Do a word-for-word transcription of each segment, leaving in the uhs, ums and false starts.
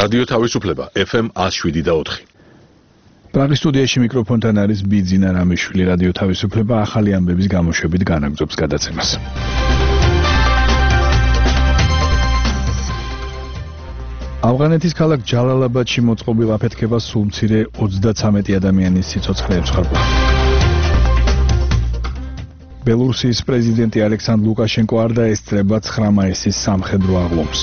რადიო თავისუფლება ეფ ემ one oh seven და four. პრაღის სტუდიაში მიკროფონთან არის ბიძინა რამიშვილი. რადიო თავისუფლება ახალი ამბების გამოშვებით განაგრძობს გადაცემას. ავღანეთის ქალაქ ჯალალაბადში მოწყობილ აფეთქებას სულ მცირე ოცდათვრამეტი ადამიანის სიცოცხლე ეცხარბა. ბელორუსიის პრეზიდენტი ალექსანდრ ლუკაშენკო არ დაესწრება ცხრა მაისის სამხედრო აღლომს.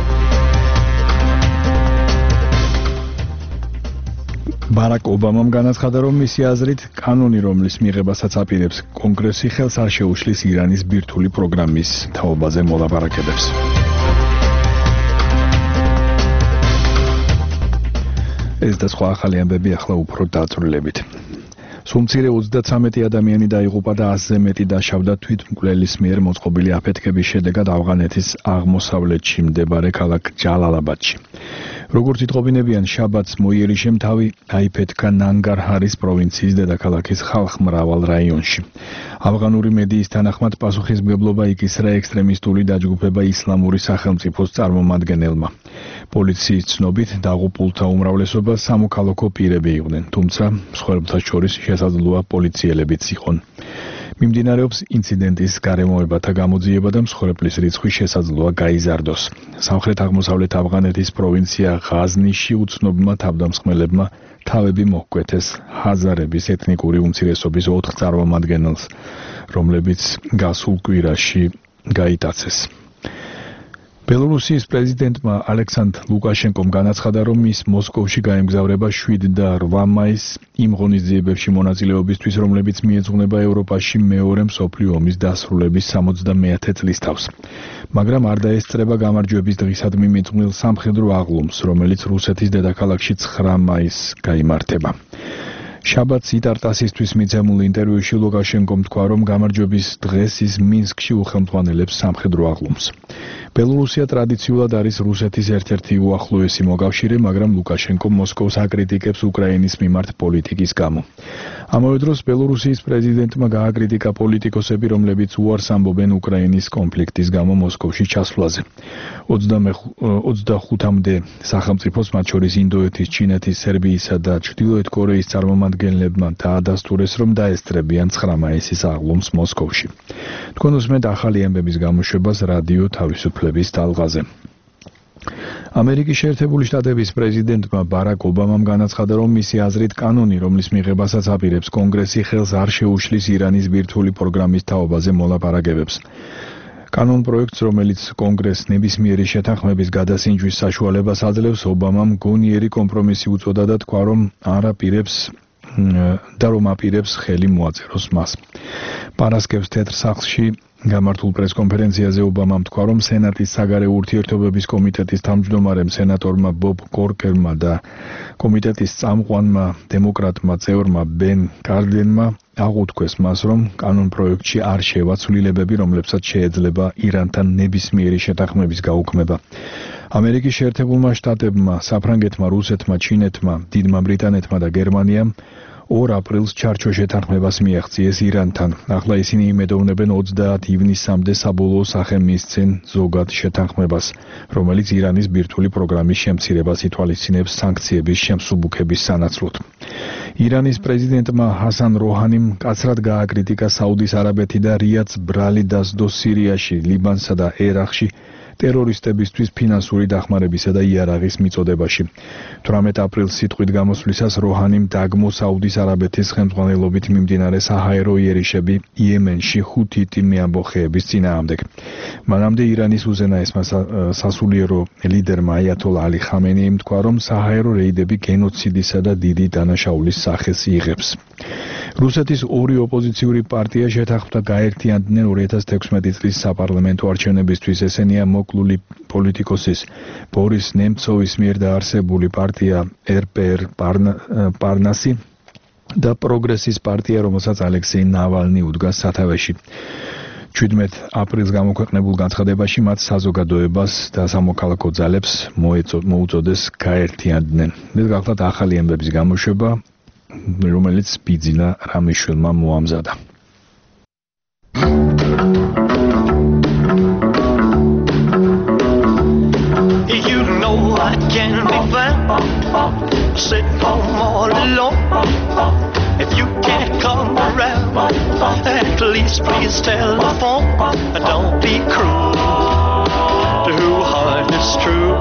ბარაკ ობამამ განაცხადა, რომ მისი აზრით კანონი, რომლის მიღებასაც აპირებს კონგრესი, ხელს არ შეუშლის ირანის ბირთვული პროგრამის თაობაზე მოლაპარაკებებს. ეს და სხვა ახალი ამბები ახლა უფრო დაწვრილებით. სულ მცირე ოცდათვრამეტი ადამიანი დაიღუპა და ასზე მეტი დაშავდა თვითმკვლელის მიერ მოწყობილი აფეთქების შედეგად ავღანეთის აღმოსავლეთში მდებარე ქალაქ ჯალალაბადში. როგორც იტყობინებიან, შაბათს მოიერიშემ თავი აიფეთქა ნანგარჰარის პროვინციის დედაქალაქის ხალხმრავალ რაიონში. ავღანური მედიის თანახმად პასუხისმგებლობა იკისრა ექსტრემისტული დაჯგუფება ისლამური სახელმწიფოს წარმომადგენელმა. პოლიციის ცნობით დაღუპულთა უმრავლესობა სამოქალაქო პირები იყვნენ, თუმცა მსხვერპლთა შორის შესაძლოა პოლიციელებიც იყვნენ. მიმდინარეობს ინციდენტის გარემოებათა გამოძიება და მსხვერპლის რიცხვი შესაძლოა გაიზარდოს. სამხრეთ-აღმოსავლეთ ავღანეთის პროვინცია ღაზნიში უცნობმა თავდამსხმელებმა თავები მოჰკვეთეს ჰაზარების ეთნიკური უმცირესობის ოთხ წარმომადგენელს, რომლებიც გასულ კვირაში გაიტაცეს. ბელორუსიის პრეზიდენტმა ალექსანდრ ლუკაშენკომ განაცხადა, რომ ის მოსკოვში გაემგზავრება შვიდ და რვა მაისს იმ ღონისძიებებში მონაწილეობისთვის, რომლებიც მიეძღვნება ევროპაში მეორე მსოფლიო ომის დასრულების სამოცდამეათე წლისთავს. მაგრამ არ დაესწრება გამარჯვების დღისადმი მიძღვნილ სამხედრო აღლომს, რომელიც რუსეთის დედაქალაქში ცხრა მაისს გაიმართება. შაბათს იტარტასისთვის მიცემულ ინტერვიუში ლუკაშენკომ თქვა, რომ გამარჯვების დღეს ის მინსკში უხელმძღვანელებს სამხედრო აღლომს. ბელორუსია ტრადიციულად არის რუსეთის ერთ-ერთი უახლოესი მოკავშირე, მაგრამ ლუკაშენკო მოსკოვს აკრიტიკებს უკრაინის მიმართ პოლიტიკის გამო. ამავე დროს ბელორუსიის პრეზიდენტმა გააკრიტიკა პოლიტიკოსები, რომლებიც უარს ამბობენ უკრაინის კონფლიქტის გამო მოსკოვში ჩასვლაზე. ოცდახუთამდე სახელმწიფოს, მათ შორის ინდოეთის, ჩინეთის, სერბიისა და ჩრდილოეთ კორეის წარმომადგენლებმა დაადასტურეს, რომ დაესწრებიან ცხრა მაისის აღლომს მოსკოვში. თქვენ უსმენთ ახალი ამბების გამოშვებას რადიო თავისუფლების ტალღაზე. ამერიკის შეერთებული შტატების პრეზიდენტმა ბარაკ ობამამ განაცხადა, რომ მისი აზრით კანონი, რომლის მიღებასაც აპირებს კონგრესი, ხელს არ შეუშლის ირანის ბირთვული პროგრამის თაობაზე მოლაპარაკებებს. კანონ პროექტს, რომელიც კონგრესს ნებისმიერი შეთანხმების გადასინჯვის საშუალებას აძლევს, ობამამ გონიერი კომპრომისი უწოდა და თქვა, რომ არ აპირებს და რომ აპირებს ხელი მოაწეროს მას. პარასკევს თეთრ სახლში გამართულ პრესკონფერენციაზე ობამამ თქვა, რომ სენატის საგარეო ურთიერთობების კომიტეტის თავმჯდომარემ სენატორმა ბობ კორკერმა და კომიტეტის წამყვანმა დემოკრატმა წევრმა ბენ კარდენმა აღუთქვეს მას, რომ კანონ პროექტში არ შევა ცვლილებები, რომლებსაც შეეძლება ირანთან ნებისმიერი შეთანხმების გაუქმება. ამერიკის შეერთებულმა შტატებმა, საფრანგეთმა, რუსეთმა, ჩინეთმა, დიდმა ბრიტანეთმა და გერმანიამ ორ აპრილს ჩარჩო შეთანხმებას მიაღწიეს ირანთან. ახლა ისინი იმედოვნებენ ოცდაათი ივნისამდე საბოლოო სახე მისცენ ზოგად შეთანხმებას, რომელიც ირანის ბირთვული პროგრამის შემცირებას ითვალისწინებს სანქციების შემსუბუქების სანაცვლოდ. ირანის პრეზიდენტმა ჰასან როჰანიმ მკაცრად გააკრიტიკა საუდის არაბეთი და რიადს ბრალი დასდო სირიაში, ლიბანსა და ერაყში ტერორისტებისთვის ფინანსური დახმარებისა და იარაღის მიწოდებაში. თვრამეტ აპრილს სიტყვით გამოსვლისას როჰანიმ დაგმო საუდის არაბეთის ხელმძღვანელობით მიმდინარე საჰაერო იერიშები იემენში ჰუთიტი მეამბოხეების წინააღმდეგ. მანამდე ირანის უზენაესმა სასულიერო ლიდერმა აიათოლა ალი ხამენეიმ თქვა, რომ საჰაერო რეიდები გენოციდისა და დიდი დანაშაულის სახეს იღებს. რუსეთის ორი ოპოზიციური პარტია შეთანხმდა გაერთიანდნენ ორი ათას თექვსმეტი წლის საპარლამენტო არჩევნებისთვის. ესენია მოკლული პოლიტიკოსის ბორის ნემცოვის მიერ დაარსებული პარტია er pe er პარნასი და პროგრესის პარტია, რომელსაც ალექსეი ნავალნი უდგას სათავეში. შვიდმეტ აპრილს გამოქვეყნებულ განცხადებაში მათ საზოგადოებას და სამოქალაქო ძალებს მოუწოდეს გაერთიანდნენ. ეს გახლავთ ახალი ამბების გამოშვება, რომელიც ბიძინა რამიშვილმა მოამზადა. You know I can't be found. please, please telephone. Don't be cruel to who heart is true.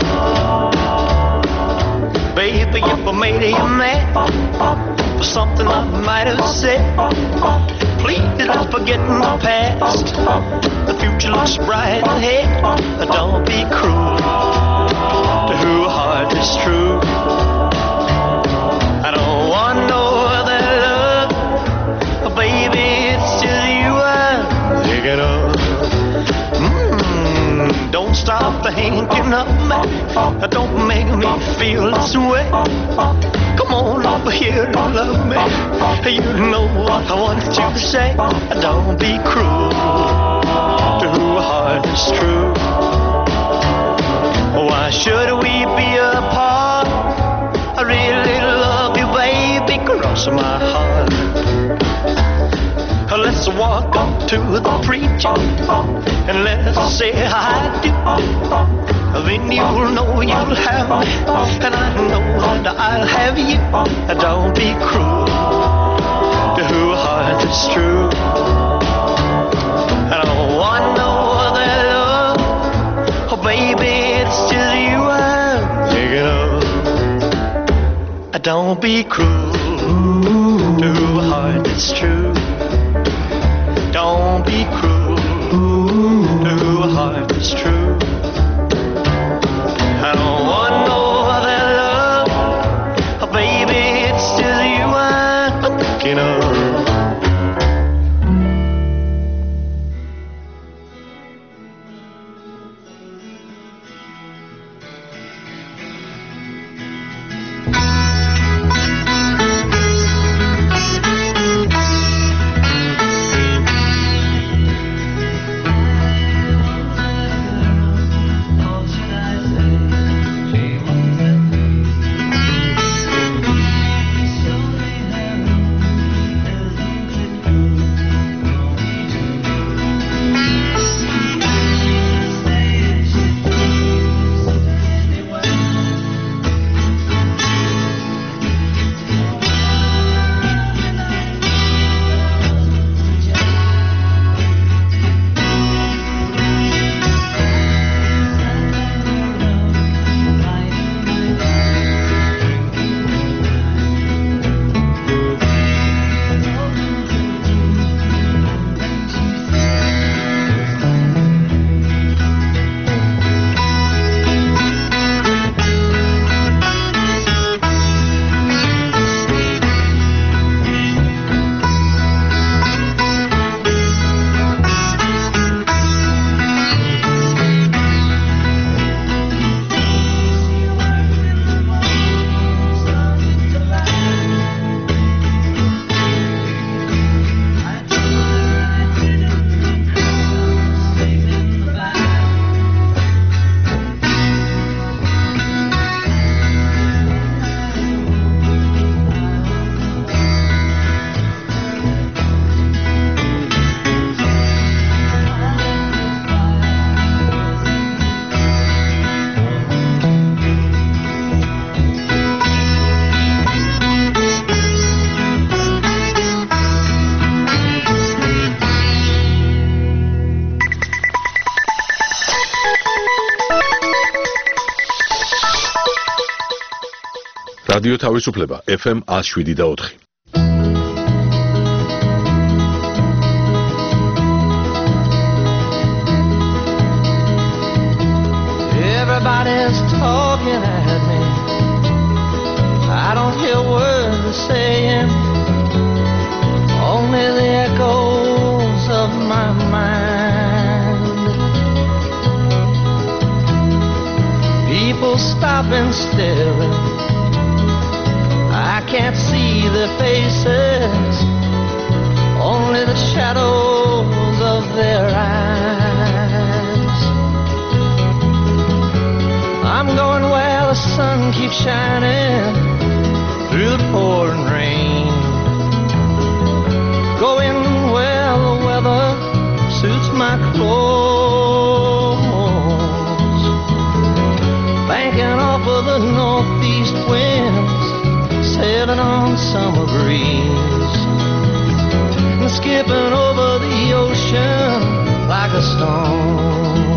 Baby, if I made you mad for something I might have said, please don't forget the past. The future looks bright ahead. Don't be cruel to who heart is true. I don't want no other love, baby, it's just you I'm thinking of. Mm, don't stop thinking of me. Don't make me feel this way. Come on over here and love me. You know what I want you to say. Don't be cruel to who heart is true. Why should we be apart? I really love you, baby, cross my heart. Let's walk up to the preacher and let's say I do. Then you'll know you'll have me, and I know that I'll have you. Don't be cruel to who heart is true. I don't want no other love, oh baby, it's just you I'm thinking of. Don't be cruel to who heart is true. Don't be cruel to who heart is true. I don't want no other love, oh baby, it's just you I'm thinking of. რადიო თავისუფლება F M one oh seven და four. Everybody's talking at me. I don't hear words they're saying, only the echoes of my mind. People stopping still, I can't see their faces, only the shadows of their eyes. I'm going where the sun keeps shining through the pouring rain, going where the weather suits my clothes, banking off of the northeast winds, sailing on summer breeze, and skipping over the stone.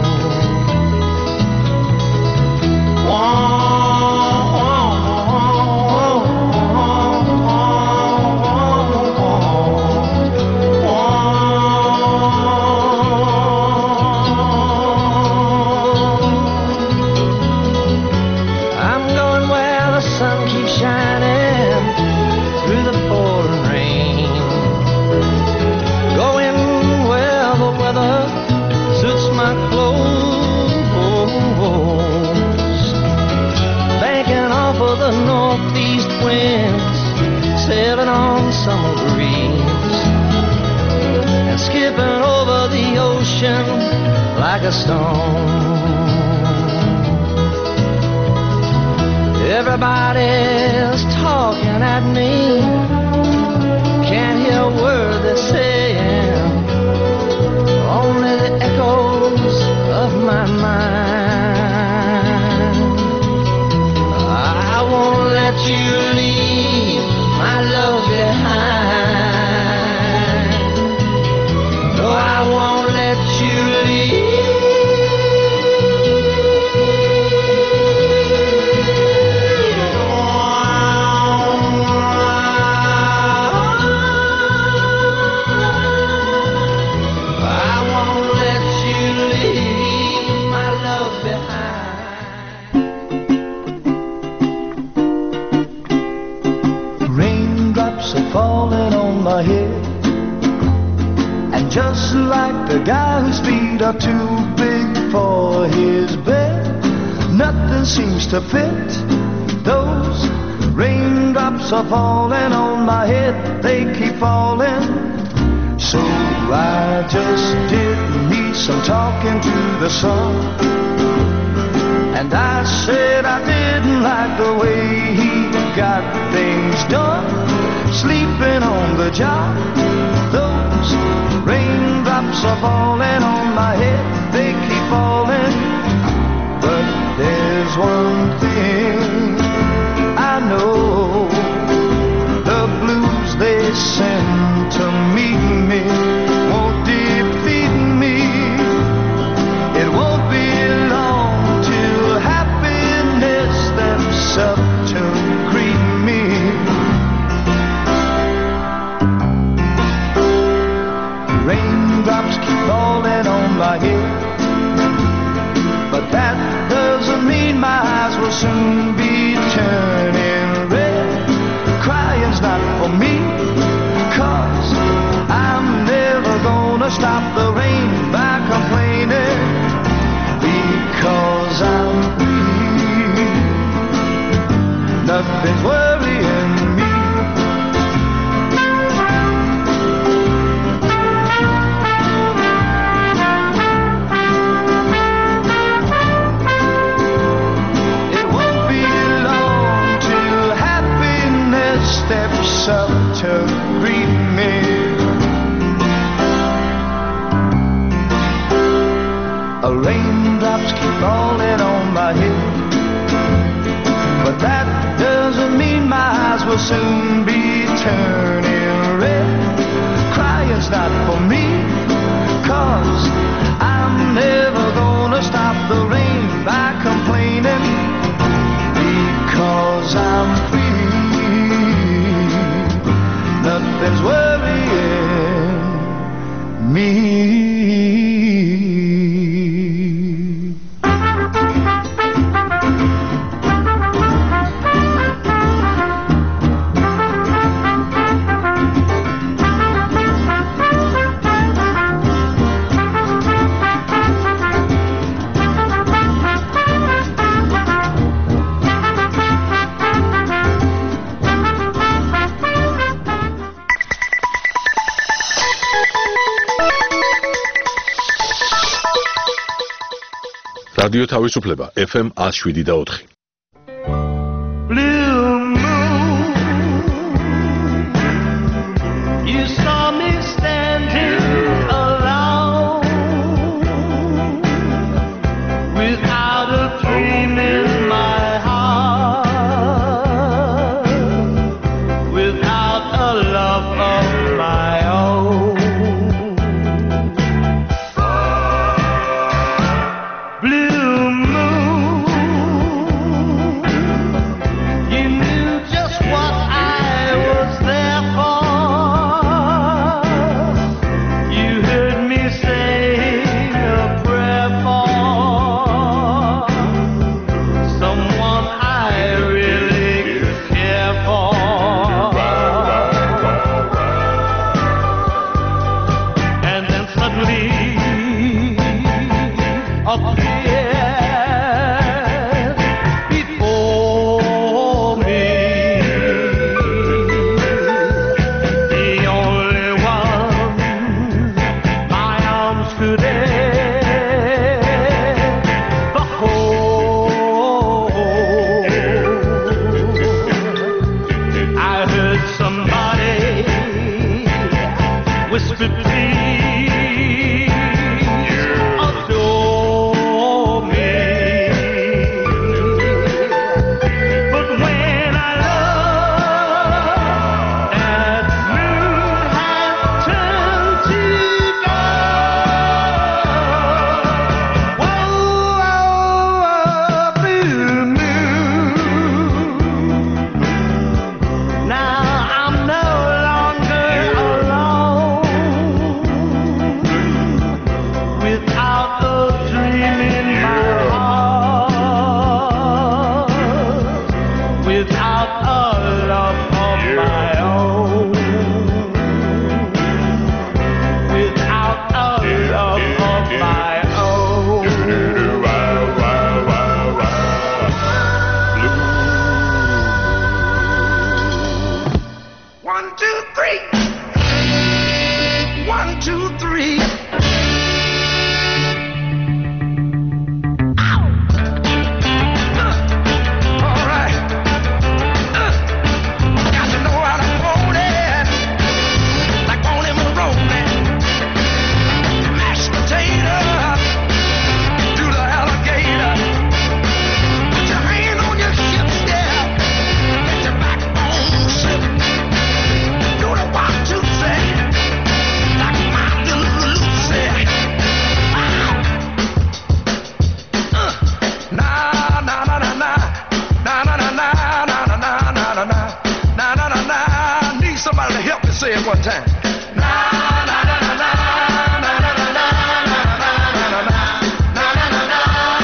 Summer breeze and skipping over the ocean like a stone. Everybody's talking at me, can't hear a word they're saying, only the echoes of my mind. I won't let you leave my love behind. No, I won't let you leave. I won't let you leave my love behind. Raindrops are falling on my head, and just like the guy whose feet are too big for his bed, nothing seems to fit. Those raindrops are falling on my head, they keep falling. So I just did me some talking to the sun, and I said I didn't like the way he got things done, sleeping on the job. Those raindrops are falling on my head, they keep falling. But there's one thing I know, the blues they send to meet me won't defeat me. It won't be long till happiness steps up to greet me. Raindrops keep falling on my head, but that doesn't mean my eyes will soon be turning red. Crying's not for me, 'cause I'm never gonna stop the rain by complaining, because I'm free. Nothing's worrying me. Steps up to greet me. Raindrops keep falling on my head, but that doesn't mean my eyes will soon be turning red. Crying's not for me, 'cause I'm never gonna stop the rain by complaining, because I'm free. Nothing's worrying me. რადიო თავისუფლება ეფ ემ one oh seven და four. Blue moon, you saw me standing alone, without a dream in my heart, without a love of my own. appeared before me. The only one my arms could ever hold. I heard somebody whisper, please adore me. But when I looked, that moon had turned to gold. Whoa, whoa, blue moon. Now I'm no longer alone, without a dream in my heart, without a love of my own, without a love of my own. One, two, three. One, two, three. Ow! Uh, all right. Uh, got to know how to hold it, like on him and rolling. Mashed potato, do the alligator. Put your hand on your hips, yeah. Let your backbone slip. Do the one, two, three. Like my little Lucy. Wow. Uh, na na na na na na na na na na na na na na na na na na na. Need somebody to help me say it one time. Na na na na na na na na na na na na na na na na.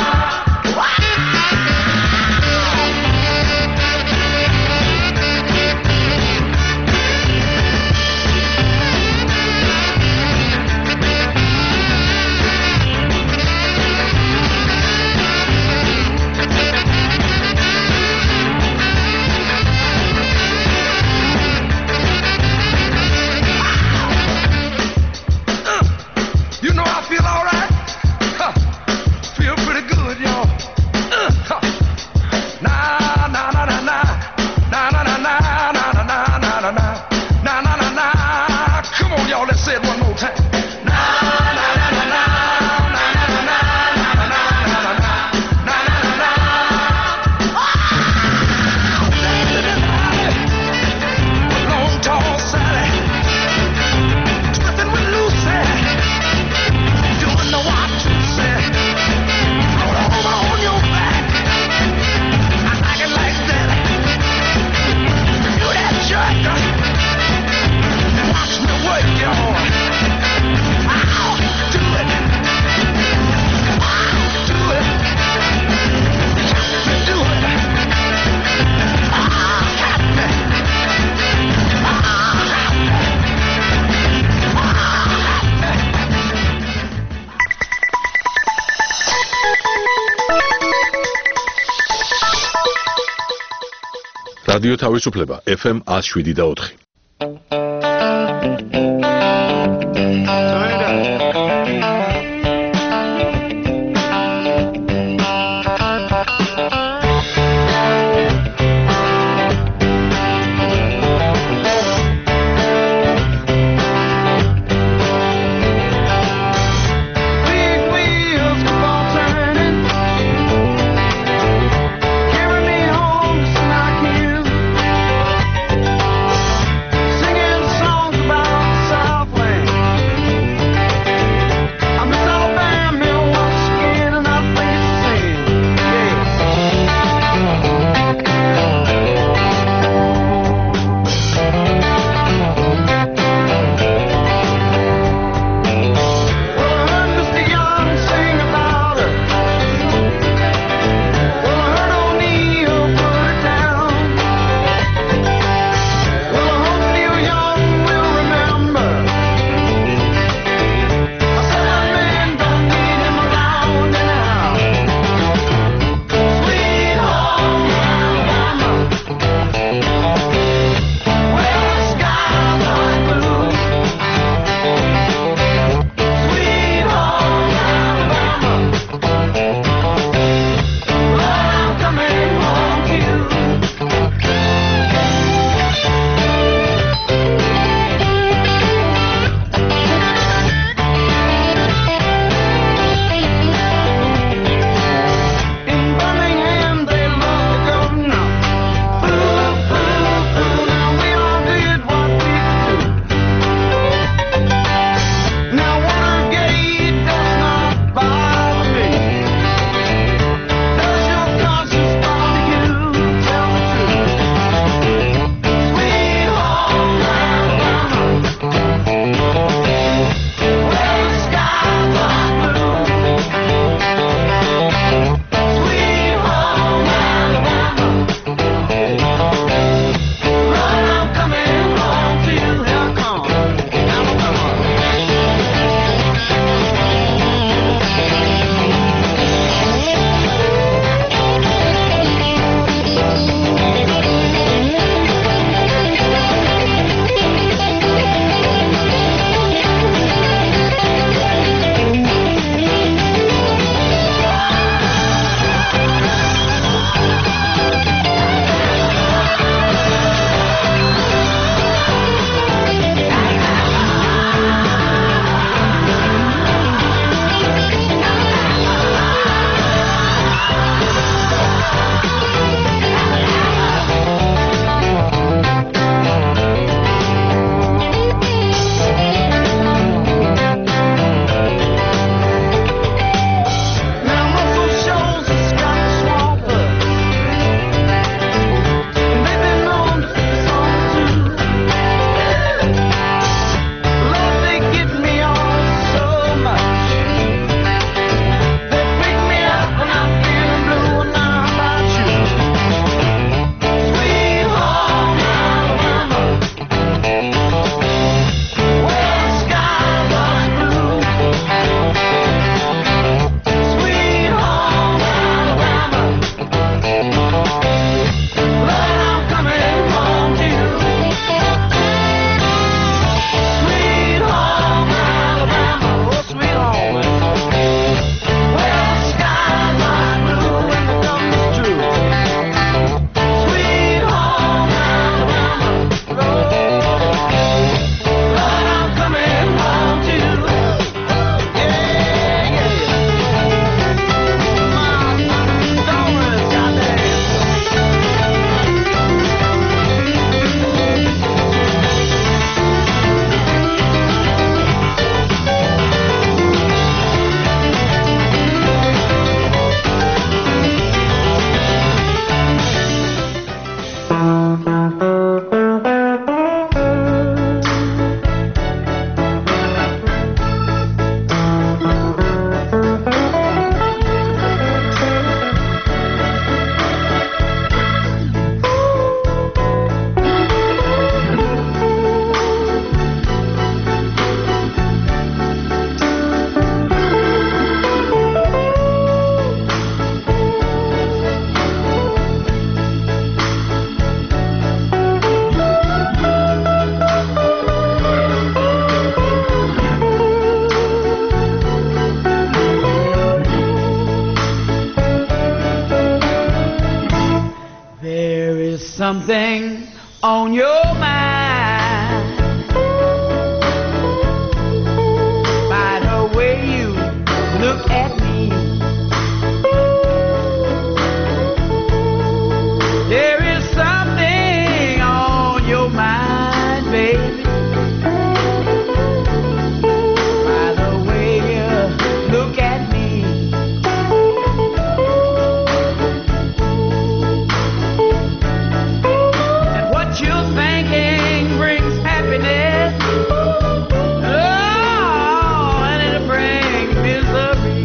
Uh, You know I feel all right. Huh. Feel pretty good, y'all. Uh, huh. Na na na na na na na na na na na na na na na na na na na. Come on, y'all. Let's say it one more time. Na na na na na na na na na na na na na na na. Long tall Sally, twisting with Lucy. Doing the one, two, three. Roll over on your back. I like it like that. Do that jerk. Watch me work, y'all. Ow, do it. Ow, do it. Catch me, do it. Ah, catch me. Ah, catch me. Ah, catch me. რადიო თავისუფლება ეფ ემ one oh seven და four. Big wheels keep on turning, carry me home just like you. something on your mind by the way you look at me. There is something on your mind, baby, by the way you look at me. And what you're thinking brings happiness. Oh, and it'll bring misery.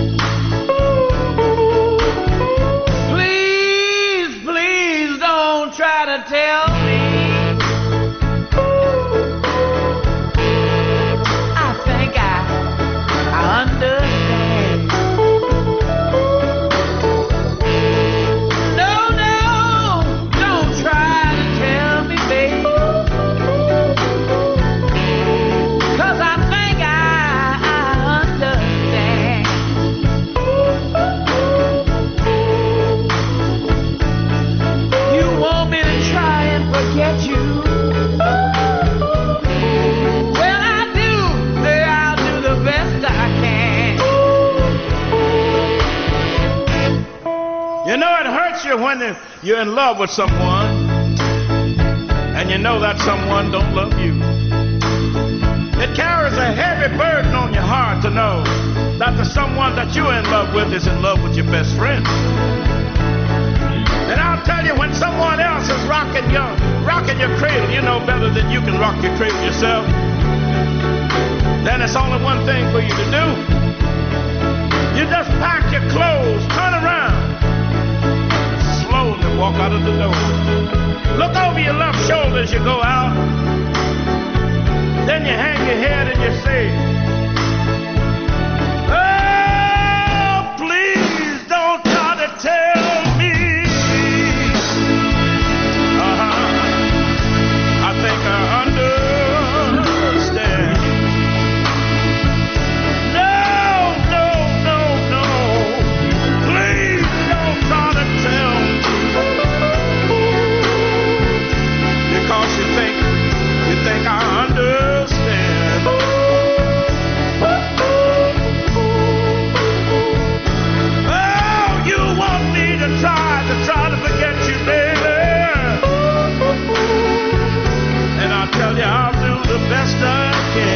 Please, please don't try to tell me I think I, I understand. No, no, don't try to tell me, baby, 'cause I think I, I understand. You want me to try and forget you? Well, I do. Yeah, I'll do the best I can. You know, it hurts you when you're in love with someone and you know that someone don't love you. It carries a heavy burden on your heart to know that the someone that you're in love with is in love with your best friend. And I'll tell you, when someone else is rocking your, rocking your cradle, you know better than you can rock your cradle yourself. Then it's only one thing for you to do. You just pack your clothes, turn around, slowly walk out of the door. Look over your left shoulder as you go out. Then you hang your head and you say, oh, please don't try to tell me. Uh-huh. I think I understand. No, no, no, no. Please don't try to tell me. Because you think, you think I understand. Oh, you want me to try, to try to forget you, baby. And I'll tell you, I'll do the best I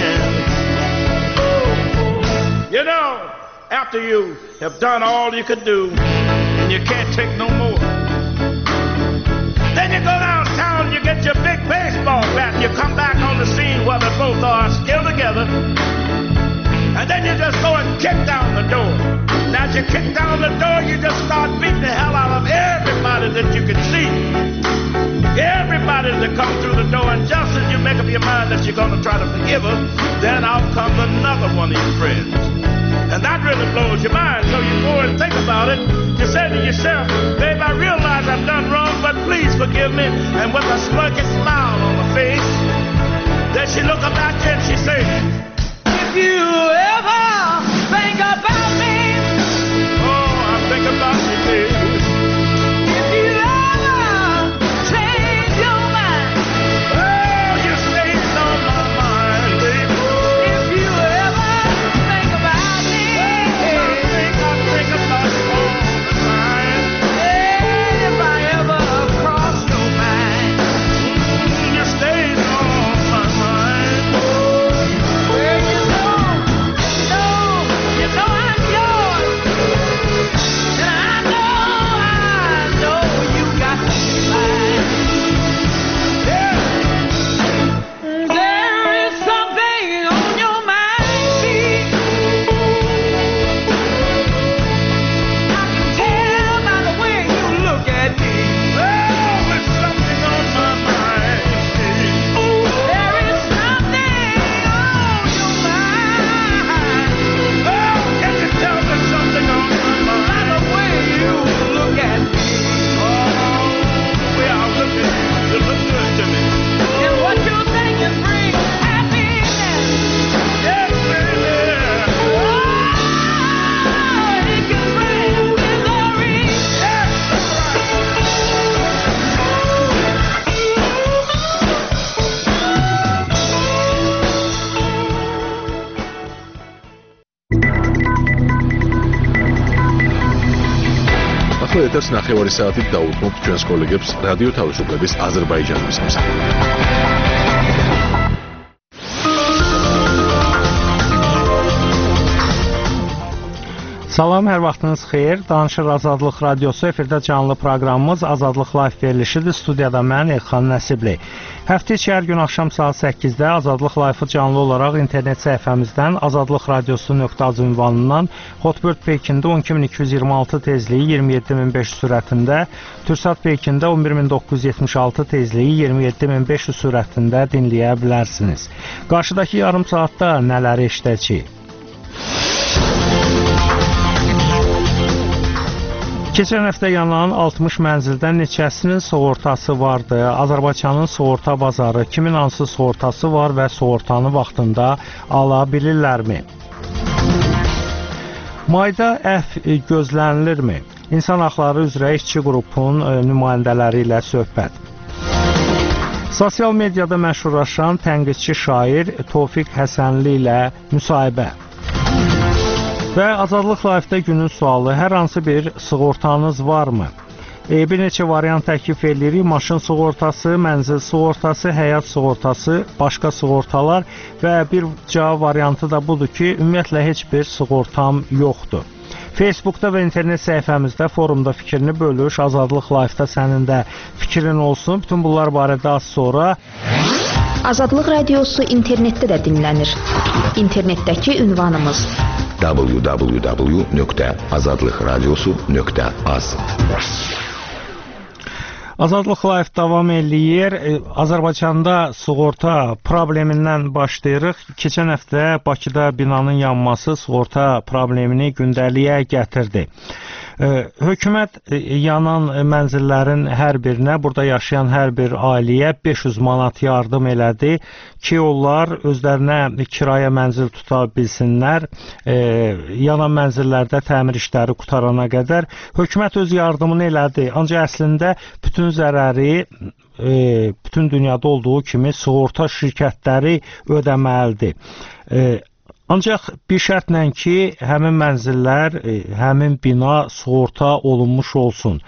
can. You know, after you have done all you could do and you can't take no more, then you go downtown, you get your big baseball bat, and you come back on the scene where they both are still together. And then you just go and kick down the door. Now as you kick down the door, you just start beating the hell out of everybody that you can see. Everybody that comes through the door, and just as you make up your mind that you're going to try to forgive her, then out comes another one of your friends. And that really blows your mind, so you go and think about it. You say to yourself, babe, I realize I've done wrong, but please forgive me. And with a smirky smile on her face, then she look up at you and she say, If you ever think about me, oh, I think about you, baby. if you ever change your mind, Oh, you stayed on my mind, baby. if you ever think about me, I think, I think about you all the time. if I ever cross your mind, You stayed on my mind. well, you know ახლა ეთერს ნახევარი საათით დაუთმობთ ჩვენს კოლეგებს რადიო თავისუფლების აზერბაიჯანის მსახურს. Salam, hər vaxtınız xeyir. Danışır Azadlıq Radiosu, efirdə canlı proqramımız Azadlıq Live verilişidir. Studiyada mən Elxan Nəsibli. Həftə içi hər gün axşam saat səkkizdə Azadlıq Live-ı canlı olaraq internet səhifəmizdən azadlıq radiosu nöqtə az ünvanından Hotbird Pekində on iki min iki yüz iyirmi altı tezliyi iyirmi yeddi min beş yüz sürətində, Türksat Pekində on bir min doqquz yüz yetmiş altı tezliyi iyirmi yeddi min beş yüz sürətində dinləyə bilərsiniz. Qarşıdakı yarım saatda nələri eşidəcəyik? Keçən həftə yanan altmış mənzildən neçəsinin sığortası vardı? Azərbaycanın sığorta bazarı kimin hansı sığortası var və sığortanı vaxtında ala bilirlərmi? Mayda əfv gözlənilirmi? İnsan haqları üzrə işçi qrupun nümayəndələri ilə söhbət. Sosial mediada məşhurlaşan tənqidçi şair Tofiq Həsənli ilə müsahibə. Və Azadlıq Live-də günün sualı, hər hansı bir sığortanız varmı? E, bir neçə variant təklif edirik. Maşın sığortası, mənzil sığortası, həyat sığortası, başqa sığortalar və bir cavab variantı da budur ki, ümumiyyətlə heç bir sığortam yoxdur. Facebookda və internet səhifəmizdə, forumda fikrini bölüş, Azadlıq Live-da sənin də fikrin olsun. Bütün bunlar barədə az sonra... Azadlıq Radiosu internetdə də dinlənir. İnternetdəki ünvanımız w w w nöqtə azadlıq radiosu nöqtə az. Azadlıq Live davam eləyir. Azərbaycanda sığorta problemindən başlayırıq. Keçən həftə Bakıda binanın yanması sığorta problemini gündəliyə gətirdi. Hökumət yanan mənzillərin hər birinə, burada yaşayan hər bir ailəyə beş yüz manat yardım elədi ki, onlar özlərinə kirayə mənzil tuta bilsinlər. E, yanan mənzillərdə təmir işləri qutarana qədər hökumət öz yardımını elədi. Ancaq əslində bütün zərəri e, bütün dünyada olduğu kimi sığorta şirkətləri ödəməlidir. E, Ancaq bir şərtlə ki, həmin mənzillər, həmin bina sığorta olunmuş olsun.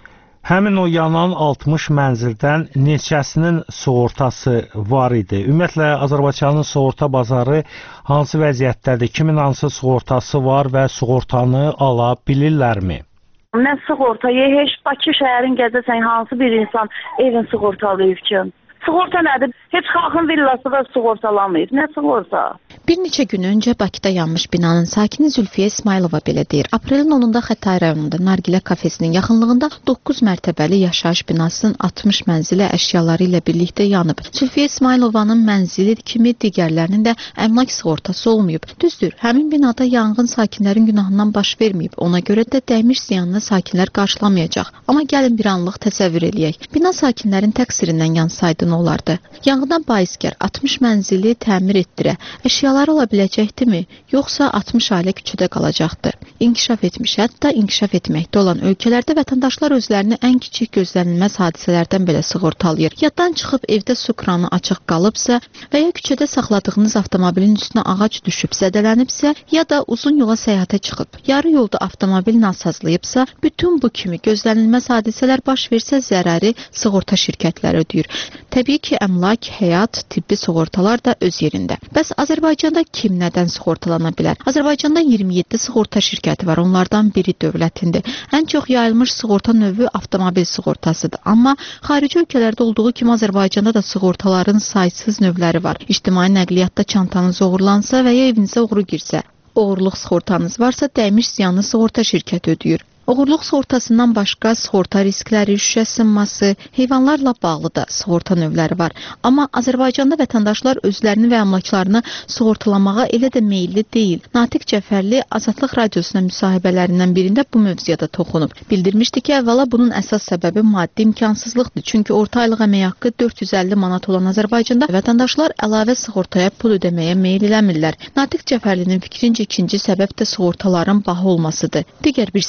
Həmin o yanan altmış mənzildən neçəsinin sığortası var idi? Ümumiyyətlə, Azərbaycanın sığorta bazarı hansı vəziyyətdədir? Kimin hansı sığortası var və sığortanı ala bilirlərmi? Mən sığortayı heç Bakı şəhərin gəzəsən hansı bir insan evin sığortalayıb ki? Sığorta nədir? Heç xalqın villası da sığortalanmayıb. Nə sığorta? Bir neçə gün öncə Bakıda yanmış binanın sakini Zülfiyə İsmailova belə deyir. Aprelin onunda Xətai rayonunda Nargilə kafesinin yaxınlığında doqquz mərtəbəli yaşayış binasının altmış mənzili əşyaları ilə birlikdə yanıb. Zülfiyə İsmailovanın mənzili kimi digərlərinin də əmlak sığortası olmayıb. Düzdür, həmin binada yanğın sakinlərin günahından baş verməyib. Ona görə də dəymiş ziyanını sakinlər qarşılamayacaq. Amma gəlin bir anlıq təsəvvür eləyək. Bina sakinlərin təqsirindən yansaydı nə olardı? Yanğından baisgər altmış mənzili təmir etdirə, əşyaları ola biləcəkdimi, yoxsa altmış ailə küçədə qalacaqdı? İnkişaf etmiş, hətta inkişaf etməkdə olan ölkələrdə vətəndaşlar özlərini ən kiçik gözlənilməz hadisələrdən belə sığortalayır. Yaddan çıxıb evdə su kranı açıq qalıbsa və ya küçədə saxladığınız avtomobilin üstünə ağac düşüb zədələnibsə, ya da uzun yola səyahətə çıxıb, yarı yolda avtomobil nasazlayıbsa, bütün bu kimi gözlənilməz hadisələr baş versə zərəri sığorta şirkətləri ödəyir. Təbii ki, əmlak, həyat, tibbi sığortalar da öz yerində. Bəs Azərbaycanda kim nədən sığortalana bilər? Azərbaycanda iyirmi yeddi sığorta şirkəti var. Onlardan biri dövlətindir. Ən çox yayılmış sığorta növü avtomobil sığortasıdır. Amma xarici ölkələrdə olduğu kimi Azərbaycanda da sığortaların saysız növləri var. İctimai nəqliyyatda çantanız oğurlansa və ya evinizə oğru girsə, oğurluq sığortanız varsa dəymiş ziyanı sığorta şirkəti ödəyir. Oğurluq sığortasından başqa sığorta riskləri, şüşə sınması, heyvanlarla bağlı da sığorta növləri var. Amma Azərbaycanda vətəndaşlar özlərini və əmlaklarını sığortalamağa elə də meyilli deyil. Natiq Cəfərli Azadlıq Radiosuna müsahibələrindən birində bu mövzuya da toxunub. Bildirmişdi ki, əvvəla bunun əsas səbəbi maddi imkansızlıqdır. Çünki orta aylıq əmək haqqı dörd yüz əlli manat olan Azərbaycanda vətəndaşlar əlavə sığortaya pul ödəməyə meyil eləmirlər. Natiq Cəfərlinin fikrincə ikinci səbəb də sığortaların baha olmasıdır. Digər bir səbəb isə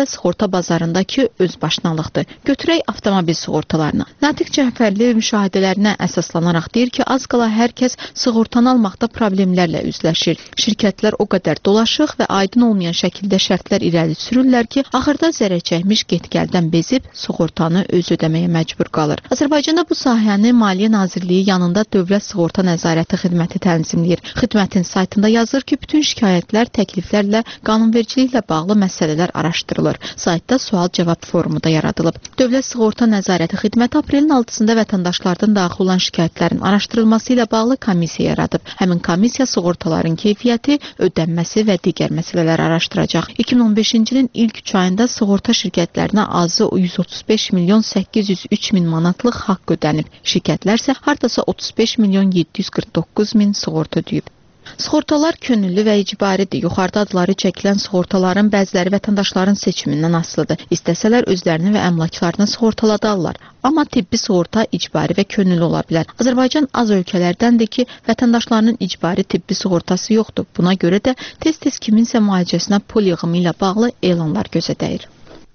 və sığorta bazarındakı özbaşınalıqdır. Götürək avtomobil sığortalarını. Natiq Cəfərli müşahidələrinə əsaslanaraq deyir ki, az qala hər kəs sığortanı almaqda problemlərlə üzləşir. Şirkətlər o qədər dolaşıq və aydın olmayan şəkildə şərtlər irəli sürürlər ki, axırda zərər çəkmiş get-gəldən bezib sığortanı öz ödəməyə məcbur qalır. Azərbaycanda bu sahəni Maliyyə Nazirliyi yanında Dövlət Sığorta Nəzarəti Xidməti tənzimləyir. Xidmətin saytında yazır ki, bütün şikayətlər, təkliflərlə qanunvericiliklə bağlı məsələlər araşdırılır. Saytda sual-cavab forumu da yaradılıb. Dövlət Sığorta Nəzarəti Xidməti aprelin altısında vətəndaşlardan daxil olan şikayətlərin araşdırılması ilə bağlı komissiya yaradıb. Həmin komissiya sığortaların keyfiyyəti, ödənməsi və digər məsələlər araşdıracaq. iki min on beşinci ilin ilk üç ayında sığorta şirkətlərinə azı yüz otuz beş milyon səkkiz yüz üç min manatlıq haqq ödənib. Şirkətlər isə hardasa otuz beş milyon yeddi yüz qırx doqquz min sığorta ödəyib. Sığortalar könüllü və icbaridir. Yuxarıda adları çəkilən sığortaların bəziləri vətəndaşların seçimindən asılıdır. İstəsələr özlərini və əmlaklarını sığortaladarlar. Amma tibbi sığorta icbari və könüllü ola bilər. Azərbaycan az ölkələrdəndir ki, vətəndaşlarının icbari tibbi sığortası yoxdur. Buna görə də tez-tez kiminsə müalicəsinə pul yığımı ilə bağlı elanlar gözə dəyir.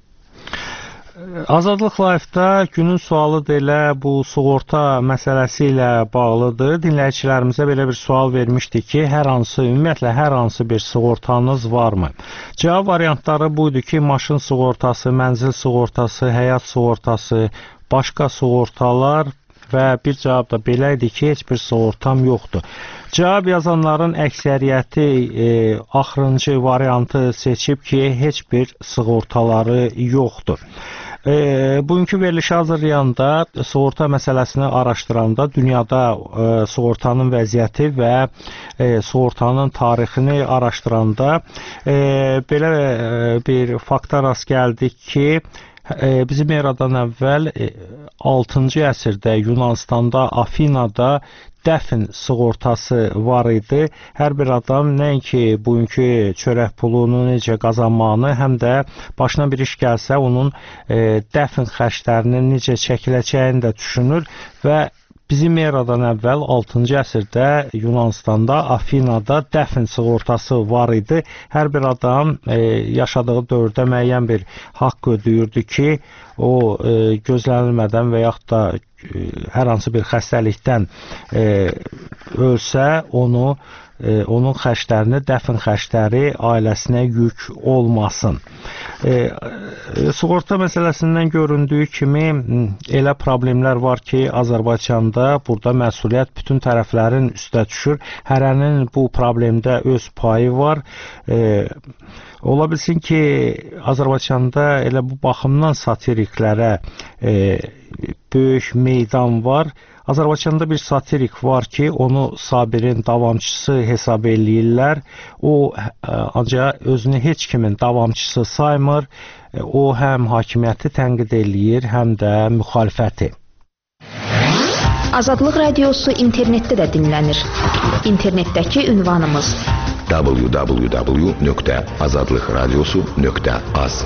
Azadlıq Live-da günün sualı da elə bu sığorta məsələsi ilə bağlıdır. Dinləyicilərimizə belə bir sual vermişdik ki, hər hansı, ümumiyyətlə hər hansı bir sığortanız varmı? Cavab variantları buydu ki, maşın sığortası, mənzil sığortası, həyat sığortası, başqa sığortalar və bir cavab da belə idi ki, heç bir sığortam yoxdur. Cavab yazanların əksəriyyəti e, axırıncı variantı seçib ki, heç bir sığortaları yoxdur. E, bugünkü verilişi hazırlayanda, sığorta məsələsini araşdıranda, dünyada e, sığortanın vəziyyəti və e, sığortanın tarixini araşdıranda e, belə e, bir fakta rast gəldik ki, e, bizim eradan əvvəl e, altıncı əsrdə Yunanistanda, Afinada dəfn sığortası var idi. Hər bir adam nəinki bugünkü çörək pulunu necə qazanmağını, həm də başına bir iş gəlsə onun e, dəfn xərclərinin necə çəkiləcəyini də düşünür və bizim eradan əvvəl altıncı əsrdə Yunanistanda, Afinada dəfn sığortası var idi. Hər bir adam e, yaşadığı dövrdə müəyyən bir haqq ödəyirdi ki, o e, gözlənilmədən və yaxud da e, hər hansı bir xəstəlikdən e, ölsə, onu E, onun xərclərini, dəfn xərcləri ailəsinə yük olmasın. E, e, sığorta məsələsindən göründüyü kimi elə problemlər var ki, Azərbaycanda burada məsuliyyət bütün tərəflərin üstə düşür. Hərənin bu problemdə öz payı var. E, ola bilsin ki, Azərbaycanda elə bu baxımdan satiriklərə e, böyük meydan var. Azərbaycanda bir satirik var ki, onu Sabirin davamçısı hesab eləyirlər. O ancaq özünü heç kimin davamçısı saymır. O həm hakimiyyəti tənqid eləyir, həm də müxalifəti. Azadlıq Radiosu internetdə də dinlənir. İnternetdəki ünvanımız w w w nöqtə azadlıq radiosu nöqtə az.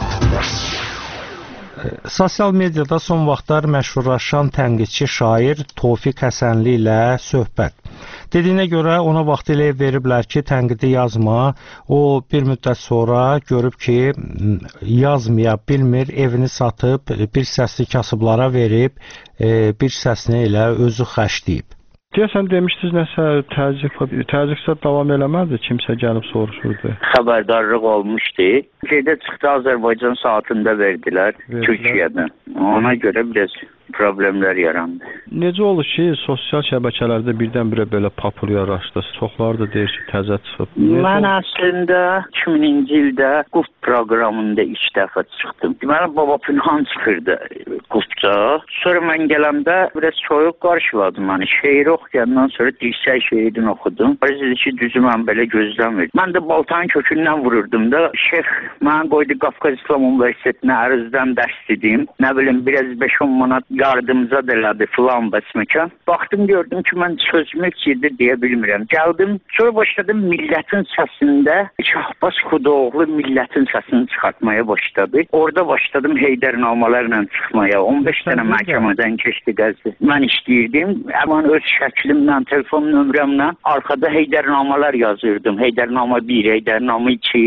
Sosial mediada son vaxtlar məşhurlaşan tənqidçi şair Tofiq Həsənli ilə söhbət. Dediyinə görə ona vaxtilə veriblər ki, tənqidi yazma. O bir müddət sonra görüb ki, yazmaya bilmir, evini satıb, bir səsli kasıblara verib, bir səsini elə özü xərcləyib. Deyəsən demişdiniz nəsə təzyiq, təzyiqsə davam eləmədi, kimsə gəlib soruşurdu. Xəbərdarlıq olmuşdu. Şeydə çıxdı, Azərbaycan saatında verdilər, verdilər. Türkiyədən. Ona görə biraz problemlər yarandı. Necə olur ki, sosial şəbəkələrdə birdən-birə belə populyarlaşdı? Çoxları da deyir ki, təzə çıxıb. Mən əslində iki minci ildə Qufd proqramında ilk dəfə çıxdım. Deməli, Baba Pünhan çıxırdı Qufdca. Sonra mən gələndə biraz soyuq qarşıladı məni. Şeiri oxuyandan sonra dirsək şeirini oxudum. Prezident ki, düzü mən belə gözləmirdim. Mən də baltanın kökündən vururdum da. Şeyx mən qoydu Qafqaz İslam Universitetinə ərizdən dərs dedim. Nə bilim, biraz beş on manat yardımca elədi filan bəsməkan. Baxdım, gördüm ki, mən sözümü kirdir deyə bilmirəm. Gəldim, sonra başladım millətin səsində Şahbaz Xudoğlu millətin səsini çıxartmaya başladı. Orada başladım heydərnamalarla çıxmaya. on beş dənə məhkəmədən keçdi qəzdi. Mən işləyirdim. Mən öz şəklimlə, telefon nömrəmlə arxada heydərnamalar yazırdım. Heydərnama bir, heydərnama iki,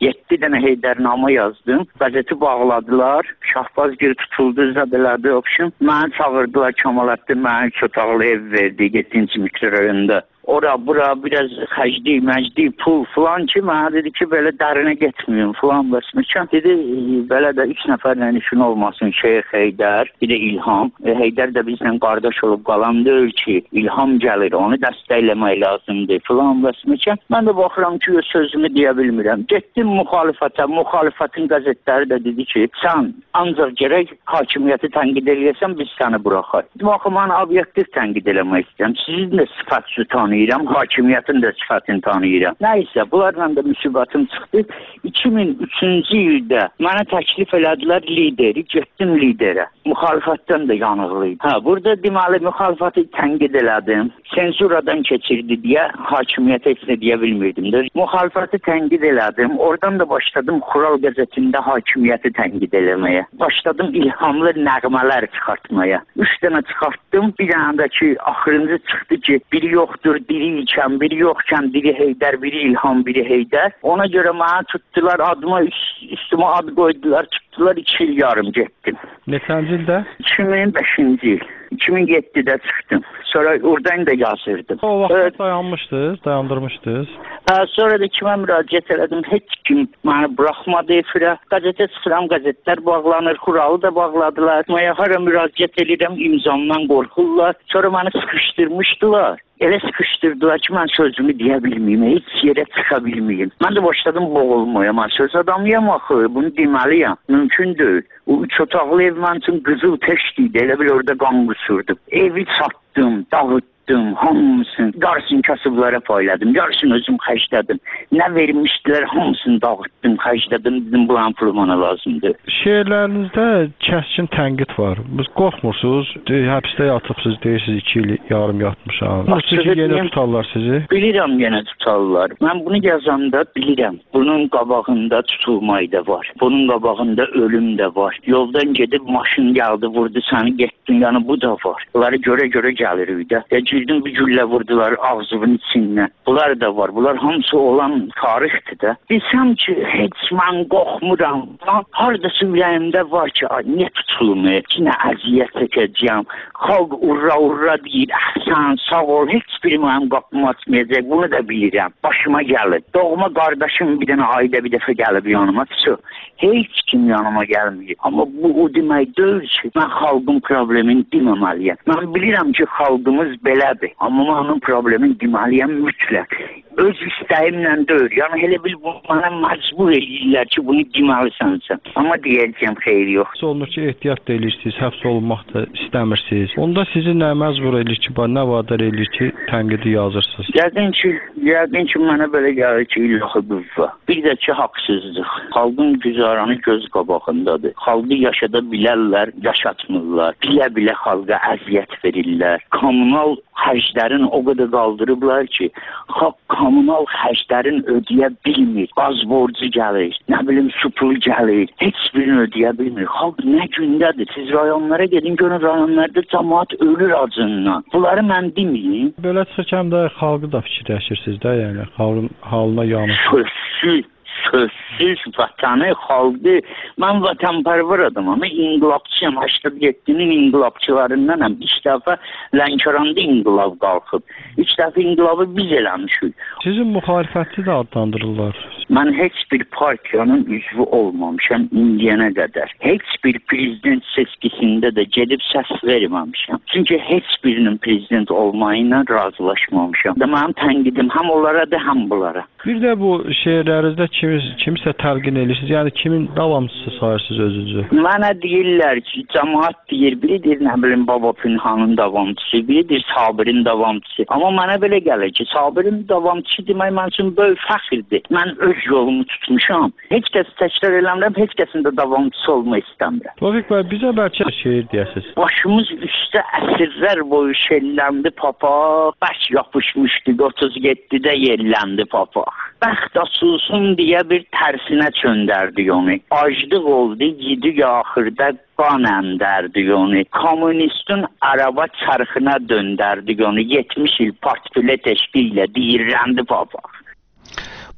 yeddi dənə Heydərnamə yazdım. Qəzeti bağladılar. Şahbazgil tutuldu, zədələdi option. Məni çağırdılar Kemalettin, mənə üç otaqlı ev verdi yeddinci mikrorayonda. Ora, bura biraz xərcli, məcdi, pul filan ki, mənə dedi ki, belə dərinə getməyim filan bəsməkən. Dedi, belə də üç nəfərlə işin olmasın, Şeyx Heydər, bir də İlham. E, Heydər də bizlə qardaş olub qalan deyil ki, İlham gəlir, onu dəstəkləmək lazımdır filan bəsməkən. Mən də baxıram ki, sözümü deyə bilmirəm. Getdim müxalifətə, müxalifətin qəzetləri də dedi ki, sən ancaq gərək hakimiyyəti tənqid eləyəsən, biz səni buraxar. Baxın, mən obyektiv tənqid eləmək istəyəm. Sizin də sifətçi tanıyıram, hakimiyyətin də sifətini tanıyıram. Nəysə, bunlarla da müsibətim çıxdı. iki min üçüncü ildə mənə təklif elədilər lideri, getdim liderə. Müxalifətdən də yanıqlıydı. Hə, burada deməli müxalifəti tənqid elədim. Sensuradan keçirdi deyə hakimiyyətə heç nə deyə bilmirdim. Müxalifəti tənqid elədim. Oradan da başladım Xural qəzetində hakimiyyəti tənqid eləməyə. Başladım ilhamlı nəğmələr çıxartmaya. Üç dənə çıxartdım. Bir dənə də ki, axırıncı çıxdı ki, biri yoxdur, biri ikən, biri yoxkən, biri Heydər, biri İlham, biri Heydər. Ona görə mənə tutdular, adıma üst, üstümə ad qoydular, tutdular, iki il yarım getdim. Neçənci ildə? iki min beşinci il. iki min yeddidə çıxdım. Sonra oradan da yazırdım. O vaxt evet. dayanmışdınız, dayandırmışdınız. Hə, sonra da kimə müraciət elədim, heç kim məni buraxmadı efirə. Qəzetə çıxıram, qəzetlər bağlanır, Xuralı da bağladılar. Maya hara müraciət edirəm, imzamdan qorxurlar. Sonra məni sıxışdırmışdılar. Elə sıxışdırdılar ki, mən sözümü deyə bilməyim, heç yerə çıxa bilməyim. Mən də başladım boğulmaya, mən söz adamıyam axı, bunu deməliyəm, mümkün deyil. O üç otaqlı ev mən üçün qızıl teşkiydi, elə bil orada qan qüsurdu. Evi satdım, dağıtdım, hamısını, yarısını kasıblara payladım, yarısını özüm xərclədim. Nə vermişdilər, hamısını dağıtdım, xərclədim, dedim, bu an pulu mənə lazımdır. Şeirlərinizdə kəskin tənqid var. Biz qorxmursunuz, həbsdə yatıbsınız, deyirsiniz, iki il yarım yatmışam. Sizi yenə tutarlar sizi? Bilirəm, yenə tutarlar. Mən bunu yazanda bilirəm, bunun qabağında tutulmayı da var, bunun qabağında ölüm də var. Yoldan gedib maşın gəldi, vurdu səni, getdin, yəni bu da var. Bunları görə-görə gəlirik də. Ya girdim, bir güllə vurdular ağzımın içindən. Bunlar da var, bunlar hamısı olan tarixdir də. Bilsəm ki, heç mən qorxmuram. Haradası ürəyimdə var ki, niyə tutulmur, ki, nə əziyyət çəkəcəyəm. Xalq urra urra deyir, əhsən, sağ ol, heç biri mənim qapımı açmayacaq, bunu da bilirəm. Başıma gəlir. Doğma qardaşım bir dənə ayda bir dəfə gəlib yanıma, tüsü. Heç kim yanıma gəlməyib. Amma bu o demək deyil ki, mən xalqın problemini deməməliyəm. Mən bilirəm ki, xalqımız belədir. Amma mən onun problemini deməliyəm mütləq. Öz istəyimlə deyil. Yəni, elə bil bu, mənə məcbur edirlər ki, bunu deməlisən sən. Amma deyəcəyəm, xeyir yox. Siz olunur ki, ehtiyat da edirsiniz, həbs olmaq da istəmirsiniz. Onda sizi nə məcbur edir ki, nə vadar edir ki, tənqidi yazırsınız? Yəqin ki, yəqin ki, mənə belə gəlir ki, illahı qüvvə. Bir də ki, haqsızlıq. Xalqın güzaranı göz qabağındadır. Xalqı yaşada bilərlər, yaşatmırlar. Bilə-bilə xalqa əziyyət verirlər. Kommunal xərclərin o qədər qaldırıblar ki, xalq kommunal xərclərin ödəyə bilmir. Qaz borcu gəlir, nə bilim su pulu gəlir, heç birini ödəyə bilmir. Xalq nə gündədir? Siz rayonlara gedin, görün rayonlarda cəmaat ölür acından. Bunları mən deməyim. Belə çıxırkən də xalqı da fikirləşirsiniz də, yəni xalqın halına yanır. Sözsüz. Sözsüz vətəni, xalqı, mən vətənpərvər adamam, inqilabçıyam, səksən yeddinin inqilabçılarındanam, üç dəfə Lənkəranda inqilab qalxıb, üç dəfə inqilabı biz eləmişik. Sizin müxalifətçi də adlandırırlar. Mən heç bir partiyanın üzvü olmamışam indiyənə qədər. Heç bir prezident seçkisində də gedib səs verməmişəm. Çünki heç birinin prezident olmayı ilə razılaşmamışam. Da mənim tənqidim həm onlara da, həm bunlara. Bir də bu şeirlərinizdə kim, kimsə təlqin edirsiniz, yəni kimin davamçısı sayırsınız özünüzü? Mənə deyirlər ki, cəmaat deyir, biri deyir, nə bilim, Baba Pünhanın davamçısı, biri deyir, Sabirin davamçısı. Amma mənə belə gəlir ki, Sabirin davamçısı demək mən üçün böyük fəxirdir. Mən öz yolumu tutmuşam. Heç kəs təkrar eləmirəm, heç kəsin də davamçısı olmaq istəmirəm. Tofiq bəy, bizə bəlkə şeir deyəsiniz. Başımız üstə əsrlər boyu şelləndi papaq, bəş yapışmışdı, otuz yeddidə yerləndi papaq. Bəxt açılsın deyə bir tərsinə çöndərdi onu. Aclıq oldu, yedi axırda qan əndərdi onu. Kommunistin araba çarxına döndərdi onu. yetmiş il partbilet eşqi ilə deyirləndi papaq.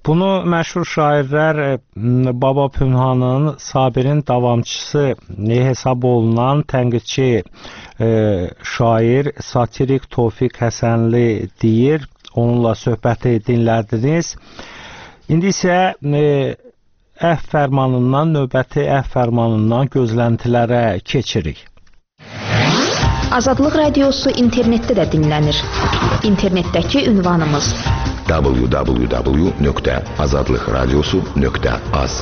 Bunu məşhur şairlər Baba Pünhanın, Sabirin davamçısı hesab olunan tənqidçi e, şair, satirik Tofiq Həsənli deyir. Onunla söhbəti dinlədiniz. İndi isə e, əfv fərmanından, növbəti əfv fərmanından gözləntilərə keçirik. Azadlıq Radiosu internetdə də dinlənir. İnternetdəki ünvanımız w w w nöqtə azadlıq radiosu nöqtə az.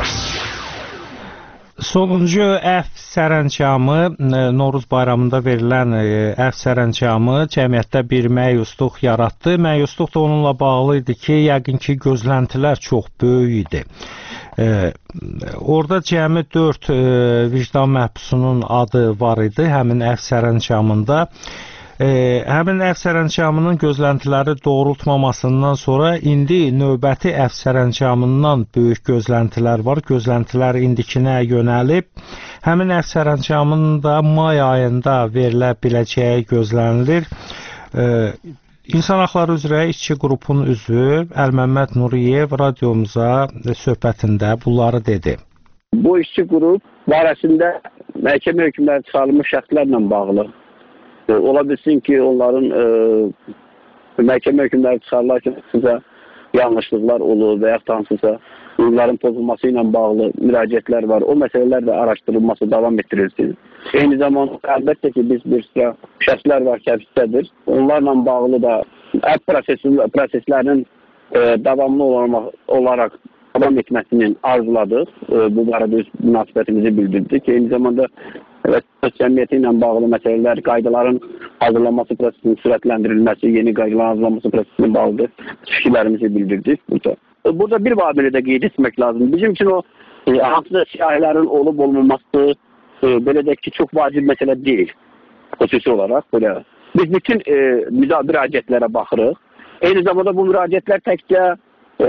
Sonuncu əfv sərəncamı, Novruz bayramında verilən əfv sərəncamı cəmiyyətdə bir məyusluq yaratdı. Məyusluq da onunla bağlı idi ki, yəqin ki, gözləntilər çox böyük idi. Ee, orada cəmi dörd e, vicdan məhbusunun adı var idi həmin əfv sərəncamında. E, həmin əfv sərəncamının gözləntiləri doğrultmamasından sonra indi növbəti əfv sərəncamından böyük gözləntilər var. Gözləntilər indikinə yönəlib. Həmin əfv sərəncamının da may ayında verilə biləcəyi gözlənilir. E, İnsan Haqları üzrə İşçi qrupun üzvü Əlməmməd Nuriyev radiomuza söhbətində bunları dedi. Bu işçi qrup barəsində məhkəmə hökmləri çıxarılmış şəxslərlə bağlı. E, ola bilsin ki, onların e, məhkəmə hökmləri çıxarılarkən sizə yanlışlıqlar olur və yaxud hansısa hüquqların pozulması ilə bağlı müraciətlər var. O məsələlər də araşdırılması davam etdirilsin. Eyni zamanda əlbəttə ki, biz bir sıra şəxslər var ki, həbsdədir. Onlarla bağlı da əfv proseslərinin e, davamlı olaraq, olaraq davam etməsinin arzuladıq. E, bu barədə öz münasibətimizi bildirdik. Eyni zamanda evet, cəmiyyəti ilə bağlı məsələlər, qaydaların hazırlanması prosesinin sürətləndirilməsi, yeni qaydaların hazırlanması prosesinin bağlı fikirlərimizi bildirdik burada. Burada bir vabili də qeyd etmək lazım. Bizim üçün o e, hansısa siyahilərin olub olmaması e, belə də ki, çox vacib məsələ deyil. Xüsusi olaraq belə. Biz bütün e, müraciətlərə baxırıq. Eyni zamanda bu müraciətlər təkcə e,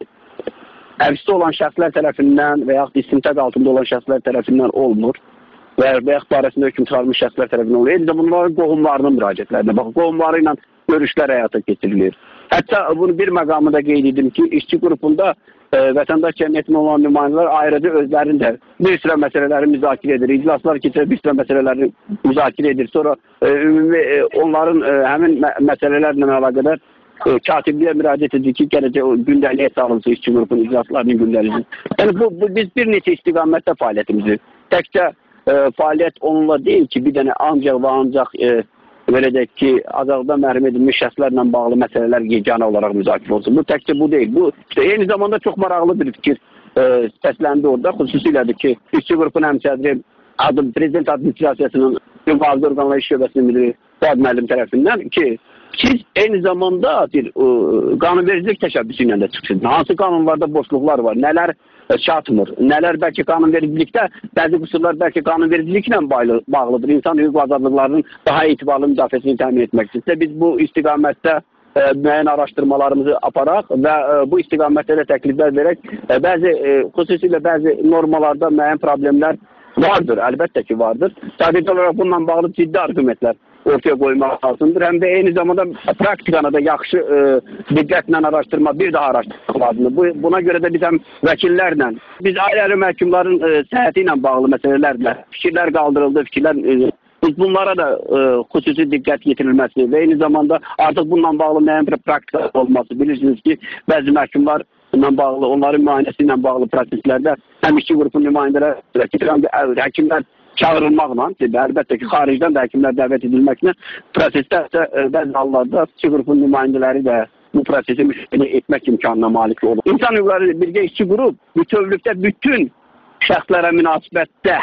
həbsdə olan şəxslər tərəfindən və yaxud istintaq altında olan şəxslər tərəfindən olmur. Və, və yaxud barəsində hökm çıxarılmış şəxslər tərəfindən olur. Eyni zamanda bunların qohumlarının müraciətlərinə baxın. Qohumları ilə görüşlər həyata keçirilir. Hətta bunu bir məqamında qeyd edim ki, işçi qrupunda e, vətəndaş cəmiyyətinin olan nümayəndələr ayrıca özlərinin də bir sıra məsələləri müzakirə edir. İclaslar keçir, bir sıra məsələləri müzakirə edir. Sonra e, ümumi e, onların e, həmin mə məsələlərlə əlaqədar e, katibliyə müraciət edir ki, gələcək gündəliyə salınsa işçi qrupunun iclaslarının gündəliyi. Yəni bu, bu biz bir neçə istiqamətdə fəaliyyətimizi təkcə e, fəaliyyət onunla deyil ki, bir dənə ancaq və ancaq e, belə deyək ki, azadlıqda məhrum edilmiş şəxslərlə bağlı məsələlər yeganə olaraq müzakirə olsun. Bu təkcə bu deyil. Bu işte, eyni zamanda çox maraqlı bir fikir e, səsləndi orada. Xüsusilədir ki, işçi qrupunun həmsədri adım Prezident Administrasiyasının müvafiq orqanlar iş şöbəsinin müdiri Fuad müəllim tərəfindən ki, siz eyni zamanda bir e, qanunvericilik təşəbbüsü ilə də çıxırsınız. Hansı qanunlarda boşluqlar var, nələr çatmır, nələr bəlkə qanunvericilikdə, bəzi qüsurlar bəlkə qanunvericiliklə bağlıdır. İnsan hüquq və azadlıqlarının daha etibarlı müdafiəsini təmin etmək üçün. Biz bu istiqamətdə e, müəyyən araşdırmalarımızı aparaq və e, bu istiqamətdə də təkliflər verək. E, bəzi, e, xüsusilə bəzi normalarda müəyyən problemlər vardır, əlbəttə ki vardır. Sadəcə olaraq bununla bağlı ciddi argumentlər ortaya qoymaq lazımdır. Həm də eyni zamanda praktikanı da yaxşı e, diqqətlə araşdırma, bir daha araşdırmaq lazımdır. Bu, buna görə də biz həm vəkillərlə, biz ayrı-ayrı məhkumların e, səhhəti ilə bağlı məsələlərlə fikirlər qaldırıldı, fikirlər e, biz bunlara da e, xüsusi diqqət yetirilməsi və eyni zamanda artıq bununla bağlı müəyyən bir praktika olması. Bilirsiniz ki, bəzi məhkumlar ilə bağlı, onların müayinəsi ilə bağlı proseslərdə həm işçi qrupunun nümayəndələri, həm də həkimlər çağırılmaqla, əlbəttə ki, xaricdən də həkimlər dəvət edilməklə prosesdə bəzi hallarda işçi qrupunun nümayəndələri də bu prosesi müşahidə etmək imkanına malik olur. İnsan Hüquqları Birgə İşçi Qrup bütövlükdə bütün şəxslərə münasibətdə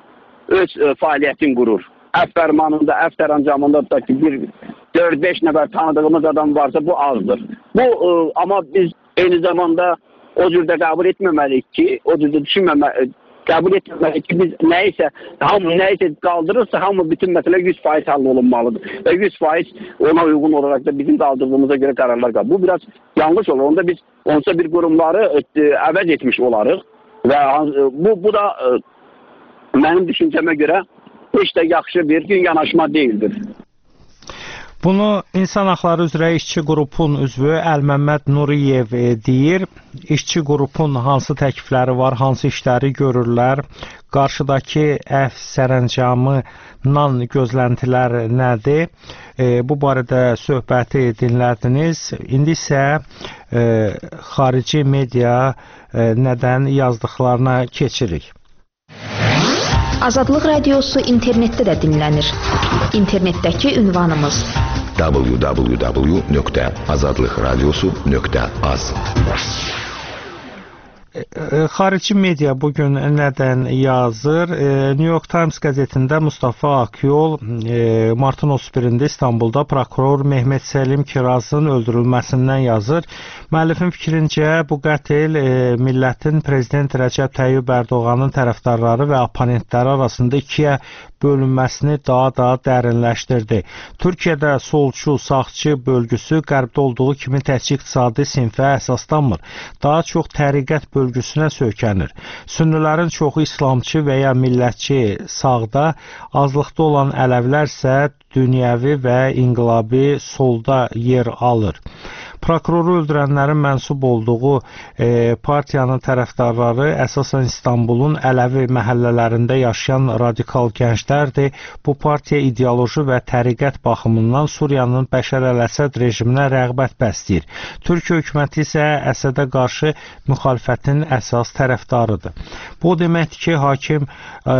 öz e, fəaliyyətini qurur. Əfv fərmanında, əfv sərəncamında da ki, bir dörd beş nəfər tanıdığımız adam varsa bu azdır. Bu, e, amma biz eyni zamanda o cürdə qəbul etməməliyik ki, o cürdə düşünməməliyik, qəbul etməliyik ki, biz nəyisə, hamı nəyisə qaldırırsa, hamı bütün məsələ yüz faiz həll olunmalıdır. Və yüz faiz ona uyğun olaraq da bizim qaldırdığımıza görə qərarlar qalır. Bu biraz yanlış olur. Onda biz onsa bir qurumları e, əvəz etmiş olarıq. Və e, bu, bu da e, mənim düşüncəmə görə heç də yaxşı bir gün yanaşma deyildir. Bunu İnsan Haqları üzrə İşçi qrupun üzvü Əlməmməd Nuriyev deyir. İşçi qrupun hansı təklifləri var, hansı işləri görürlər, qarşıdakı əf sərəncamından gözləntilər nədir? E, bu barədə söhbəti dinlədiniz. İndi isə e, xarici media e, nədən yazdıqlarına keçirik. Azadlıq Radiosu internetdə də dinlənir. İnternetdəki ünvanımız w w w nöqtə azadlıq radiosu nöqtə az. Xarici media bugün nədən yazır? New York Times qəzetində Mustafa Akyol martın otuz birində İstanbulda prokuror Mehmet Selim Kirazın öldürülməsindən yazır. Müəllifin fikrincə bu qətl millətin prezident Rəcəb Tayyib Ərdoğanın tərəfdarları və oponentləri arasında ikiyə bölünməsini daha da dərinləşdirdi. Türkiyədə solçu, sağçı bölgüsü qərbdə olduğu kimi təkcə iqtisadi sinfə əsaslanmır. Daha çox təriqət bölgüsünə söykənir. Sünnilərin çoxu İslamçı və ya millətçi sağda, azlıqda olan Ələvlər isə dünyəvi və inqilabi solda yer alır. Prokuroru öldürənlərin mənsub olduğu e, partiyanın tərəfdarları əsasən İstanbulun Ələvi məhəllələrində yaşayan radikal gənclərdir. Bu partiya ideoloji və təriqət baxımından Suriyanın Bəşər əl-Əsəd rejiminə rəğbət bəsləyir. Türkiyə hökuməti isə Əsədə qarşı müxalifətin əsas tərəfdarıdır. Bu deməkdir ki, hakim e,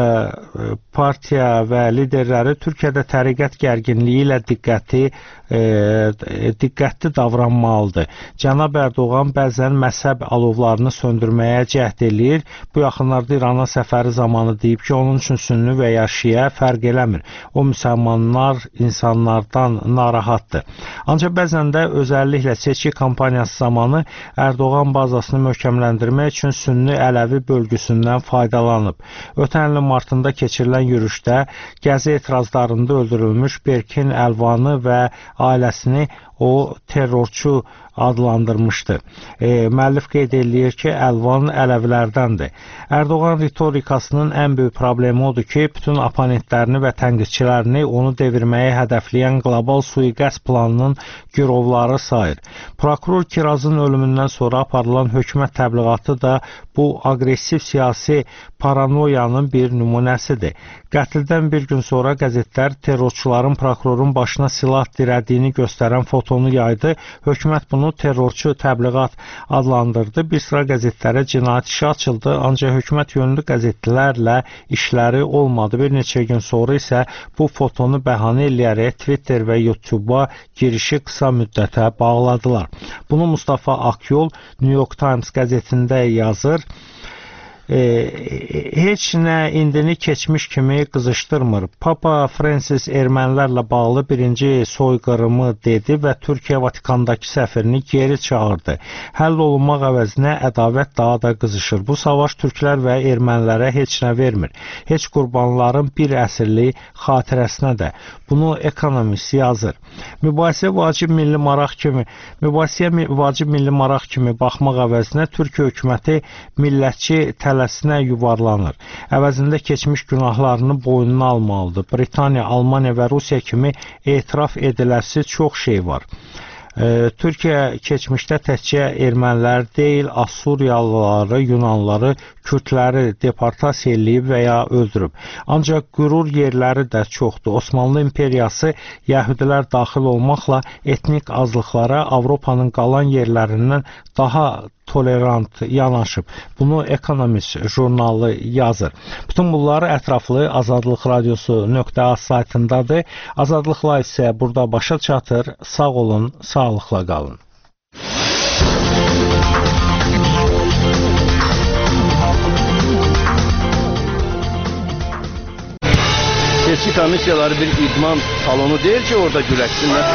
partiya və liderləri Türkiyədə təriqət gərginliyi ilə diqqəti, e, diqqətli davranmalıdır. Cənab Ərdoğan bəzən məzhəb alovlarını söndürməyə cəhd eləyir. Bu yaxınlarda İrana səfəri zamanı deyib ki, onun üçün sünni və ya şiə fərq eləmir. O müsəlmanlar insanlardan narahatdır. Ancaq bəzən də özəlliklə seçki kampaniyası zamanı Ərdoğan bazasını möhkəmləndirmək üçün sünni Ələvi bölgüsündən faydalanıb. Ötən ilin martında keçirilən yürüşdə Gəzi etirazlarında öldürülmüş Berkin Əlvanı və ailəsini o terrorçu adlandırmışdı. E, müəllif qeyd eləyir ki, Əlvan Ələvlərdəndir. Ərdoğan ritorikasının ən böyük problemi odur ki, bütün oponentlərini və tənqidçilərini onu devirməyə hədəfləyən qlobal sui-qəsd planının girovları sayır. Prokuror Kirazın ölümündən sonra aparılan hökumət təbliğatı da bu aqressiv siyasi paranoyanın bir nümunəsidir. Qətldən bir gün sonra qəzetlər terrorçuların prokurorun başına silah dirədiyini göstərən fotonu yaydı. Hökumət bunu terrorçu təbliğat adlandırdı. Bir sıra qəzetlərə cinayət işi açıldı, ancaq hökumət yönlü qəzetlərlə işləri olmadı. Bir neçə gün sonra isə bu fotonu bəhanə eləyərək Twitter və YouTube-a girişi qısa müddətə bağladılar. Bunu Mustafa Akyol New York Times qəzetində yazır. E, heç nə indini keçmiş kimi qızışdırmır. Papa Francis ermənilərlə bağlı birinci soyqırımı dedi və Türkiyə Vatikandakı səfirini geri çağırdı. Həll olunmaq əvəzinə ədavət daha da qızışır. Bu savaş türklər və ermənilərə heç nə vermir. Heç qurbanların bir əsrlik xatirəsinə də. Bunu Economist yazır. Mübahisə vacib milli maraq kimi, mübahisəyə vacib milli maraq kimi baxmaq əvəzinə Türkiyə hökuməti millətçi tələsinə yuvarlanır. Əvəzində keçmiş günahlarını boynuna almalıdır. Britaniya, Almaniya və Rusiya kimi etiraf ediləsi çox şey var. E, Türkiyə keçmişdə təkcə ermənilər deyil, Assuriyalıları, Yunanları, Kürdləri deportasiya eləyib və ya öldürüb. Ancaq qürur yerləri də çoxdur. Osmanlı imperiyası Yəhudilər daxil olmaqla etnik azlıqlara Avropanın qalan yerlərindən daha tolerant yanaşıb. Bunu Economist jurnalı yazır. Bütün bunlar ətraflı Azadlıq Radiosu nöqtə az saytındadır. Azadlıqla isə burada başa çatır. Sağ olun, sağlıqla qalın. Seçki komissiyaları bir idman salonu deyil ki, orada güləşsinlər.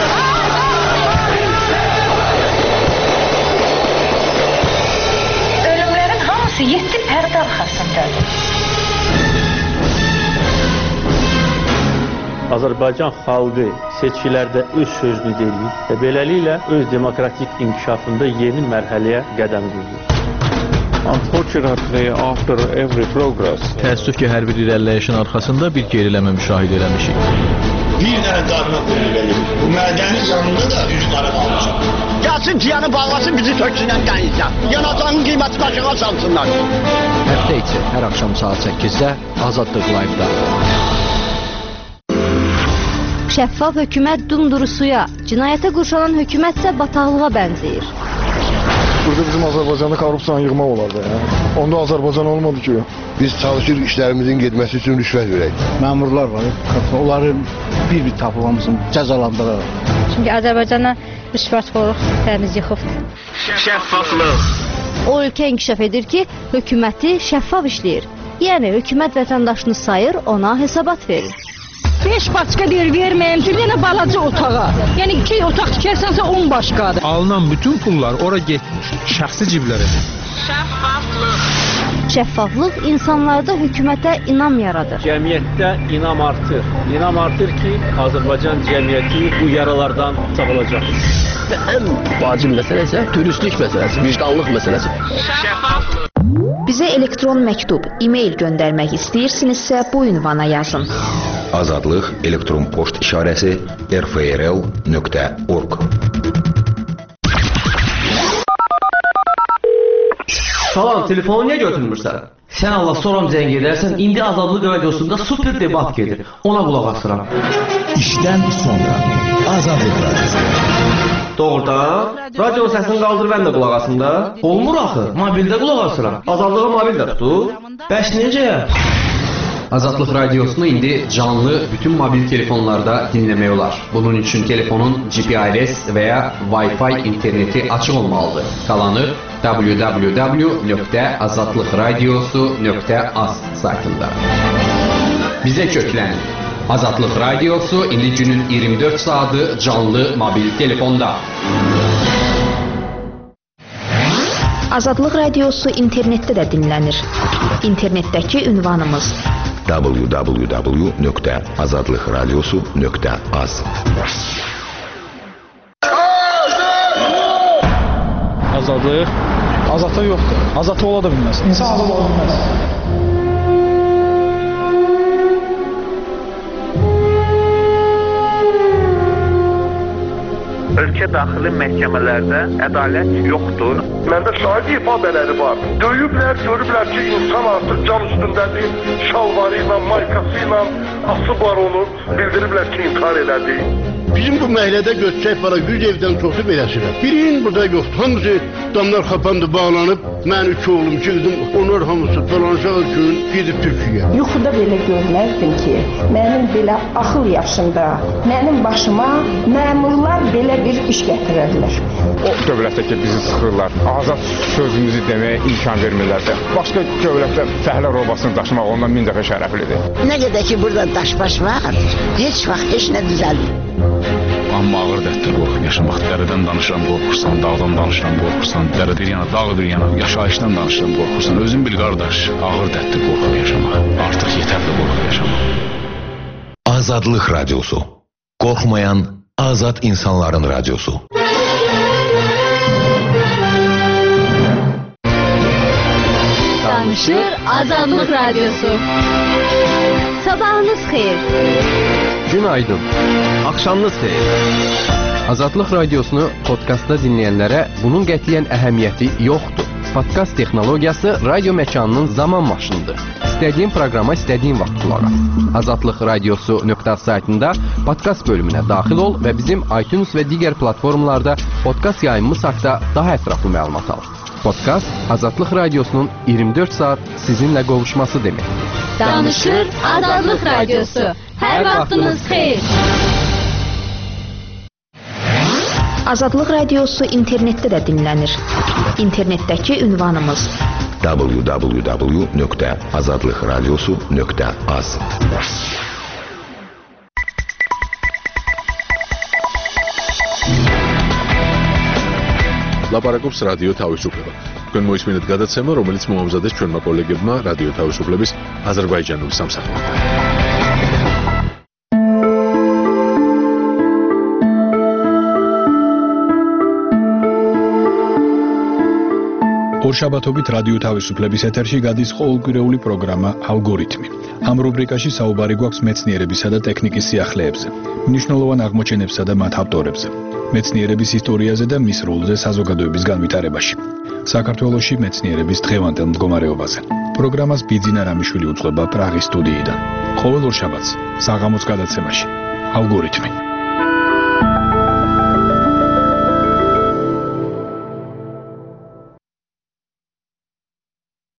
Ölümlərin hamısı yeddi pərdə arxasındadır. Azərbaycan xalqı seçkilərdə öz sözünü deyir və beləliklə öz demokratik inkişafında yeni mərhələyə qədəm qoyur. Unfortunately, after every progress, təəssüf ki, hər bir irəliləyişin arxasında bir geriləmə müşahidə eləmişik. bir dənə qarına qoyulur. Bu mədənin yanında da üç qarı qalmışam. Gəlsin ciyanı bağlasın, bizi töksünən dənizdən. Yanacağın qiyməti aşağı salsınlar. Həftə içi hər axşam saat səkkizdə Azadlıq Live-da. Şəffaf hökumət dumduru suya, cinayətə qurşanan hökumət isə bataqlığa bənzəyir. Burada bizim Azərbaycanda korrupsiyanı yığmaq olardı. Ya. Onda Azərbaycan olmadı ki. Biz çalışırıq işlərimizin getməsi üçün rüşvət verək. Məmurlar var, onları bir-bir tapılamızın cəzalandırır. Çünki Azərbaycana rüşvətxorluq təmiz yıxıbdır. Şəffaflıq. O ölkə inkişaf edir ki, hökuməti şəffaf işləyir. Yəni, hökumət vətəndaşını sayır, ona hesabat verir. beş başqa deyir, verməyim, bir dənə balaca otağa. Yəni, iki otaq tikərsənsə on başqadır. Alınan bütün pullar ora getmiş, şəxsi ciblərə. Şəffaflıq. Şəffaflıq insanlarda hökumətə inam yaradır. Cəmiyyətdə inam artır. İnam artır ki, Azərbaycan cəmiyyəti bu yaralardan sağalacaq. Ən vacib məsələ isə dürüstlük məsələsi, vicdanlıq məsələsi. Şəffaflıq. Bizə elektron məktub, e-mail göndərmək istəyirsinizsə bu ünvana yazın. Azadlıq elektron poçt işarəsi r f r l nöqtə org. Salam, telefonu niyə götürmürsən? Sən Allah soram zəng edərsən, indi Azadlıq radiosunda super debat gedir. Ona qulaq asıram. İşdən sonra Azadlıq radiosu. Doğrudan? Radionun səsini qaldır, mən də qulaq asım da. Olmur axı, mobildə qulaq asıram. Azadlığa mobil də tutur. Bəs necə? Azadlıq radiosunu indi canlı bütün mobil telefonlarda dinləmək olar. Bunun üçün telefonun G P R S və ya Wi-Fi interneti açıq olmalıdır. Qalanı w w w nöqtə azadlıqradiosu nöqtə az saytında. Bizə köklənin. Azadlıq radiosu indi günün iyirmi dörd saatı canlı mobil telefonda. Azadlıq radiosu internetdə də dinlənir. İnternetdəki ünvanımız w w w nöqtə azadlıqradiosu nöqtə az. Azadlıq azadlıq yoxdur. Azadlıq ola da bilməz. İnsan azad ola bilməz. Ölkə daxili məhkəmələrdə ədalət yoxdur. Məndə şahid ifadələri var. Döyüblər, görüblər ki, insan artıq can üstündədir. Şalvarı ilə, maykası ilə asıblar onu. Bildiriblər ki, intihar elədi. Bizim bu məhəllədə götürsək para yüz evdən çoxu beləsidir. Birinin burada yoxdur. Hamısı damlar xapandı, bağlanıb. Mən üç oğlum, iki qızım, onlar hamısı falanşağı gün gedib Türkiyə. Yuxuda belə görməzdim ki, mənim belə axıl yaşında, mənim başıma məmurlar belə bir iş gətirərlər. O dövlətdə ki, bizi sıxırlar, azad sözümüzü deməyə imkan vermirlərsə, başqa dövlətdə fəhlə robasını daşımaq ondan min dəfə şərəflidir. Nə qədər ki, burada daş-baş var, heç vaxt heç nə düzəlmir. Amma ağır dərddir qorxub yaşamaq. Dərədən danışıram, qorxursan, dağdan danışıram, qorxursan, dərə bir yana, dağ bir yana, yaşayışdan danışıram, qorxursan. Özün bil, qardaş, ağır dərddir qorxub yaşamaq. Artıq yetərli qorxub yaşamaq. Azadlıq radiosu. Qorxmayan azad insanların radiosu. Danışır Azadlıq radiosu. Sabahınız xeyir. Günaydın. Axşamınız xeyir. Azadlıq radiosunu podkastda dinləyənlərə bunun qətiyyən əhəmiyyəti yoxdur. Podkast texnologiyası radio məkanının zaman maşınıdır. İstədiyin proqrama istədiyin vaxt qulaq as. azadlıq radiosu nöqtə az saytında podkast bölümünə daxil ol və bizim iTunes və digər platformalarda podkast yayımımız haqqında daha ətraflı məlumat al. Podkast Azadlıq radiosunun iyirmi dörd saat sizinlə qovuşması deməkdir. Danışır Azadlıq radiosu. Hər vaxtınız xeyir. Azadlıq radiosu internetdə də dinlənir. İnternetdəki ünvanımız w w w nöqtə azadlıqradiosu nöqtə az. ლაპარაკობს რადიო თავისუფლება. თქვენ მოისმინეთ გადაცემა, რომელიც მოამზადეს ჩვენმა კოლეგებმა რადიო თავისუფლების აზერბაიჯანული სამსახურიდან. ორშაბათობით რადიო თავისუფლების ეთერში გადის ყოველკვირეული პროგრამა ალგორითმი. ამ რუბრიკაში საუბარი გვაქვს მეცნიერებისა და ტექნიკის სიახლეებზე, მნიშვნელოვან აღმოჩენებსა და მათ ავტორებზე, მეცნიერების ისტორიაზე და მის როლზე საზოგადოების განვითარებაში. საქართველოში მეცნიერების დღევანდელ მდგომარეობაზე. პროგრამას ბიძინა რამიშვილი უძღვება პრაღის სტუდიიდან. ყოველ ორშაბათს საღამოს გადაცემაში ალგორითმი.